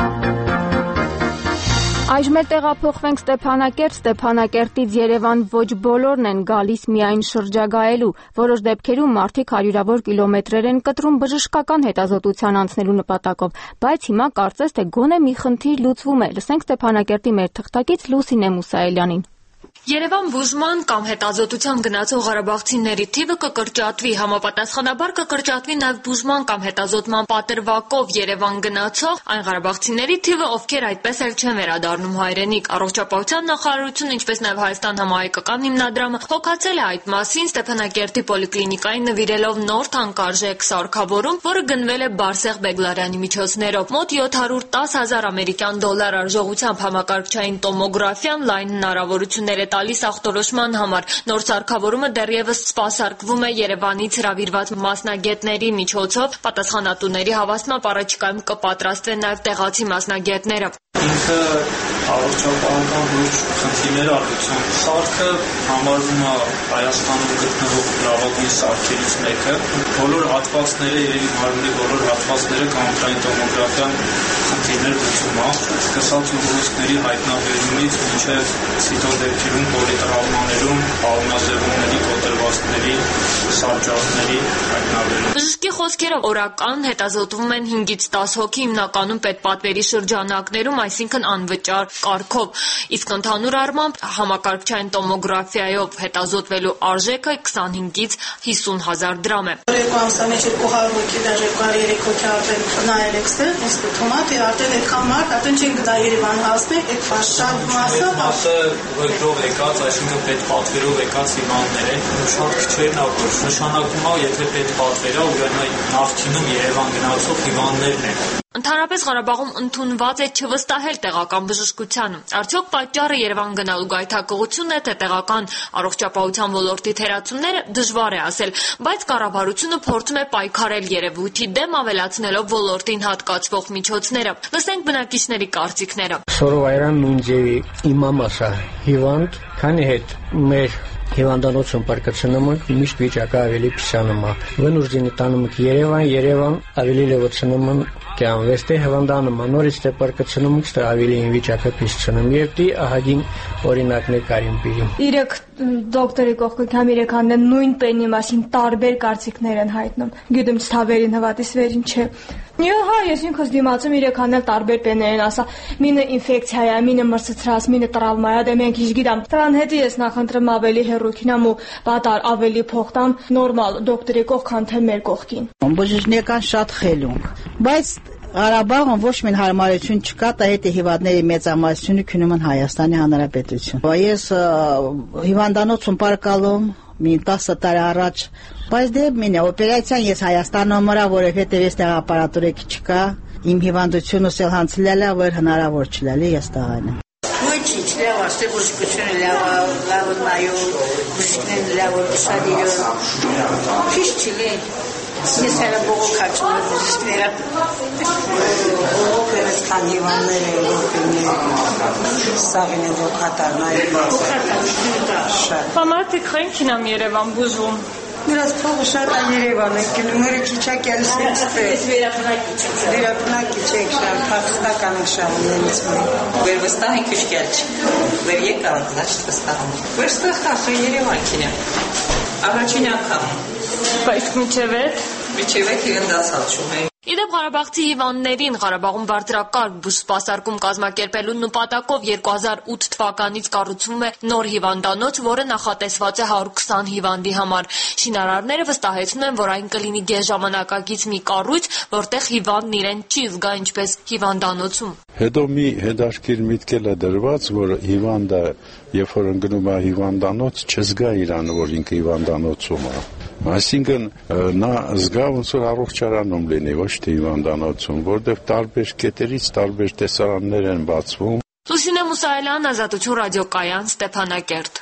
Այժմ էլ տեղափոխվենք Ստեփանակերտ, Ստեփանակերտից Երևան ոչ բոլորն են գալիս միայն շրջագայելու, որոշ դեպքերում մարդիկ հարյուրավոր կիլոմետրեր են կտրում բժշկական հետազոտության անցնելու նպատակով, բայց հիմա կարծես թե գոնե մի խնդիր լուծվում է։ Լսենք Ստեփանակերտի մեր թղթակից Լուսինե Մուսայելյանին։ Երևան բուժման կամ հետազոտության գնացող ղարաբաղցիների թիվը կկրճատվի, համապատասխանաբար կկրճատվի նաև բուժման կամ հետազոտման պատրվակով Երևան գնացող այն ղարաբաղցիների թիվը, ովքեր այդպես էլ չեն վերադառնում հայրենիք։ Առողջապահության նախարարությունը, ինչպես նաև Հայաստան համահայկական հիմնադրամը հոգացել է այդ մասին Ստեփանակերտի պոլիկլինիկային նվիրելով նոր թանկարժեք սարքավորում, որը գնվել է Բարսեղ Բեգլարյանի միջոցներով։ Մոտ 710,000 ամերիկյան դոլար արժողությամբ համակարգչային տոմոգրաֆիան լայն հնարավորություններ է տալիս ախտորոշման համար։ Նոր սարքավորումը դեռևս սպասարկվում է Երևանից հրավիրված մասնագետների միջոցով։ Պատասխանատուների հավաստմամբ առաջիկայում կպատրաստվեն նաև տեղացի մասնագետները։ Ինքը առողջապահական ողջ խնդիրներ արտադրության սարքը համարվում է Հայաստանում գտնվող լավագույն սարքերից մեկը։ Բոլոր հատվածները, երևի մարմնի բոլոր հատվածները կամպրանային տոմոգրաֆիան խնդիրներ լուծում է, սկսած ուղղությունների հայտնաբերումից մինչև ցիտոդեպքերում, պոլիտրավմաներում, պարունազեղումների, կոտրվածքների, սարճարների հայտնաբերում։ Բժշկի խոսքերով օրական հետազոտվում են 5-ից 10 հոգի հիմնականում պետպատվերի շրջանակներում, այսինքն անվճար կարգով, իսկ ընդհանուր առմամբ համակարգչային տոմոգրաֆիայով հետազոտվելու արժեքը 25-ից 50,000 դրամ է։ Երկու ամսվա մեջ 200 հոգի, դաժե 3 հոգի արդեն նայել եք ստեղ, ինստիտուտում, դե արդեն այդքան մարդ, արդեն չեն գնա Երևան հասնել, այդ շատ մասը վճռով եկած, այսինքն պետպատվերով եկած հիվանդներ են, շատ քիչերն ա, որ նշանակում է, եթե պետպատվեր է, ուրեմն նախկինում Երևան գնացող հիվանդներն են։ Ընդհանրապես Ղարաբաղում ընդունված է չվստահել տեղական բժշկությանը։ Արդյոք պատճառը Երևան գնալու գայթակղությունն է, թե տեղական առողջապահության ոլորտի թերացումները, դժվար է ասել, բայց կառավարությունը փորձում է պայքարել երևույթի դեմ, ավելացնելով ոլորտին հատկացվող միջոցները։ Լսենք բնակիչների կարծիքները։ Սորովայրան նույն ձևի իմամասա հիվանդ, քանի հետ մեր հիվանդանոցում պարկացնում ենք, միշտ վիճակը ավելի պիսանում է։ Վնուժդինի տանում ենք Երևան, ավելի լևոցնում են կյան, վեստե հիվանդանում է, նորից թե պարկացնում ենք, ավելի վիճակը պիսանում եւ դի ահագին օրինակներ կարին բերի։ Իրեք դոկտորի կողքին կամ իրեքանն նույն պենի մասին տարբեր կարծիքներ են հայտնում։ Գիտեմ ցավերին հվատիս վերին չէ։ Հա, ես ինքս դիմացում իրեքանել տարբեր պեներ են ասա, մինը ինֆեկցիա է, մինը մրցծրած, մինը տրավմա է, դե մենք ինչ գիտեմ։ Դրան հետ ես նախընտրում ավելի հերոքինամ ու պատար ավելի փոխտամ նորմալ դոկտորի կողք, քան թե մեր կողքին։ Բժիշկական շատ խելունք, բայց Ղարաբաղում ոչ մի հարմարություն չկա, դա հետ է հիվանդների մեծամասնությունը քնում են Հայաստանի Հանրապետություն։ Ես հիվանդանոցում պարկալում մի 10 տարի առաջ, բայց դե մինը օպերացիան ես Հայաստանում մրա, որովհետև այստեղ ապարատուրա չկա, իմ հիվանդությունը սել հանցլել է, որ հնարավոր չլալի ես տաղան եմ։ Ոչինչ, լավ, աստե բժշկությունը լավ նայում, բժիշկներն լավ ուսադիրում, ճիշտ չի լի։ Ես հələ բողոքացում եմ բժիշկները, բողոքերս քան հիվանդներ են, ողքերներ, սաղին են ողքատարնային։ Համարդիկ խենքին եմ Երևան բուժվում։ Նրանց փողը շատ է Երևան են գնում, նորը քիչակ էլ սենց է։ Ես վերապնակիչ եք շան, փախստական եք շանում ենից մոյ։ Վեր վստահ ենք ուշկյալ չի, վեր եկա, значит վստահում։ Վեր ստախախ է Երևան քին է, առաջին անգամ։ Բայց միջև հետ հիվանդացած չում են։ Իդեպ Ղարաբաղցի հիվանդներին Ղարաբաղում բարձրակարգ բուժսպասարկում կազմակերպելու նպատակով 2008 թվականից կառուցվում է նոր հիվանդանոց, որը նախատեսված է 120 հիվանդի համար։ Շինարարները վստահեցնում են, որ այն կլինի գերժամանակակից մի կառույց, որտեղ հիվանդն իրեն չի զգա ինչպես հիվանդանոցում։ Հետո մի հետաքրքիր միտքել է դրված, որ հիվանդը, երբ որ ընկնում է հիվանդանոց, չզգա իրան, որ ինքը հիվանդանոցում է։ Այսինքն նա զգա ոնց որ առողջարանում լինի, ոչ թե հիվանդանոցում, որտեղ տարբեր կետերից տարբեր տեսարաններ են բացվում։ Լուսինե Մուսայելյան, Ազատություն ռադիոկայան, Ստեփանակերտ։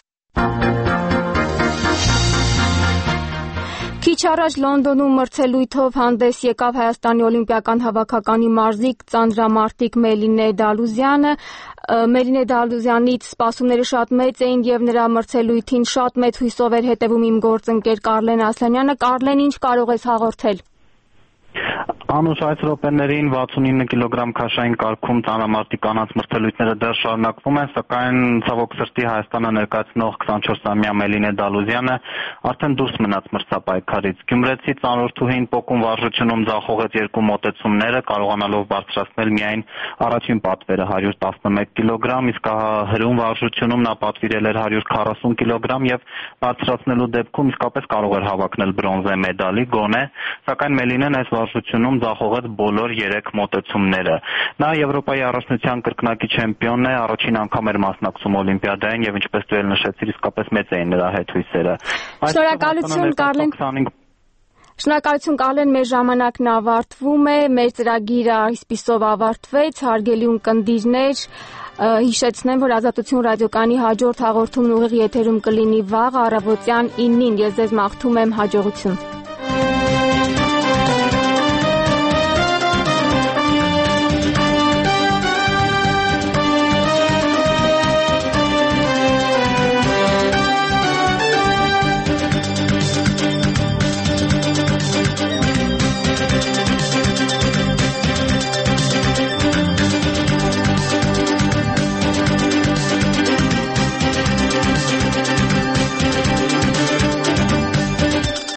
Քիչ առաջ Լոնդոնում մրցելույթով հանդես եկավ Հայաստանի օլիմպիական հավաքականի մարզիկ ծանրամարտիկ Մելինե Դալուզյանը։ Մելինե Դալուզյանից սպասումները շատ մեծ էին եւ նրա մրցելույթին շատ մեծ հույսով էր հետևում իմ գործընկեր Կարլեն Ասլանյանը։ Կարլեն, ինչ կարող ես հաղորդել։ Անուշ այս րոպեներին 69 կիլոգրամ քաշային կարգում ծանրամարտի կանանց մրցելույթները դեռ շարունակվում են, սակայն ցավոք սրտի Հայաստանը ներկայացնող 24-ամյա Մելինե Դալուզյանը արդեն դուրս մնաց մրցապայքարից։ Գյումրեցի ծանրորդուհին պոկում վարժությունում ձախողեց երկու մոտեցումները, կարողանալով բարձրացնել միայն առաջին պատվերը 111 կիլոգրամ, իսկ հրում վարժությունում նա պատվիրել էր 140 կիլոգրամ եւ բարձրացնելու դեպքում իսկապես կարող էր հավակնել բրոնզե մեդալի գոնե, սակայն Մելինեն այս վարժությունում ձախողեց բոլոր 3 մոտեցումները։ Նա Եվրոպայի առաջնության կրկնակի չեմպիոնն է, առաջին անգամ էր մասնակցում Օլիմպիադային եւ ինչպես դու նշեցիր, իսկապես մեծ էին նրա հետ հույսերը։ Շնորհակալություն Կարլեն։ Շնորհակալություն Կարլեն, մեր ժամանակն ավարտվում է, մեր ծրագիրը այսպիսով ավարտվեց, հարգելի ունկնդիրներ, հիշեցնեմ, որ Ազատություն ռադիոկայանի հաջորդ հաղորդումն ուղիղ եթերում կլինի վաղ առավոտյան 9-ին։ Ես ձեզ մաղթում եմ հաջողություն։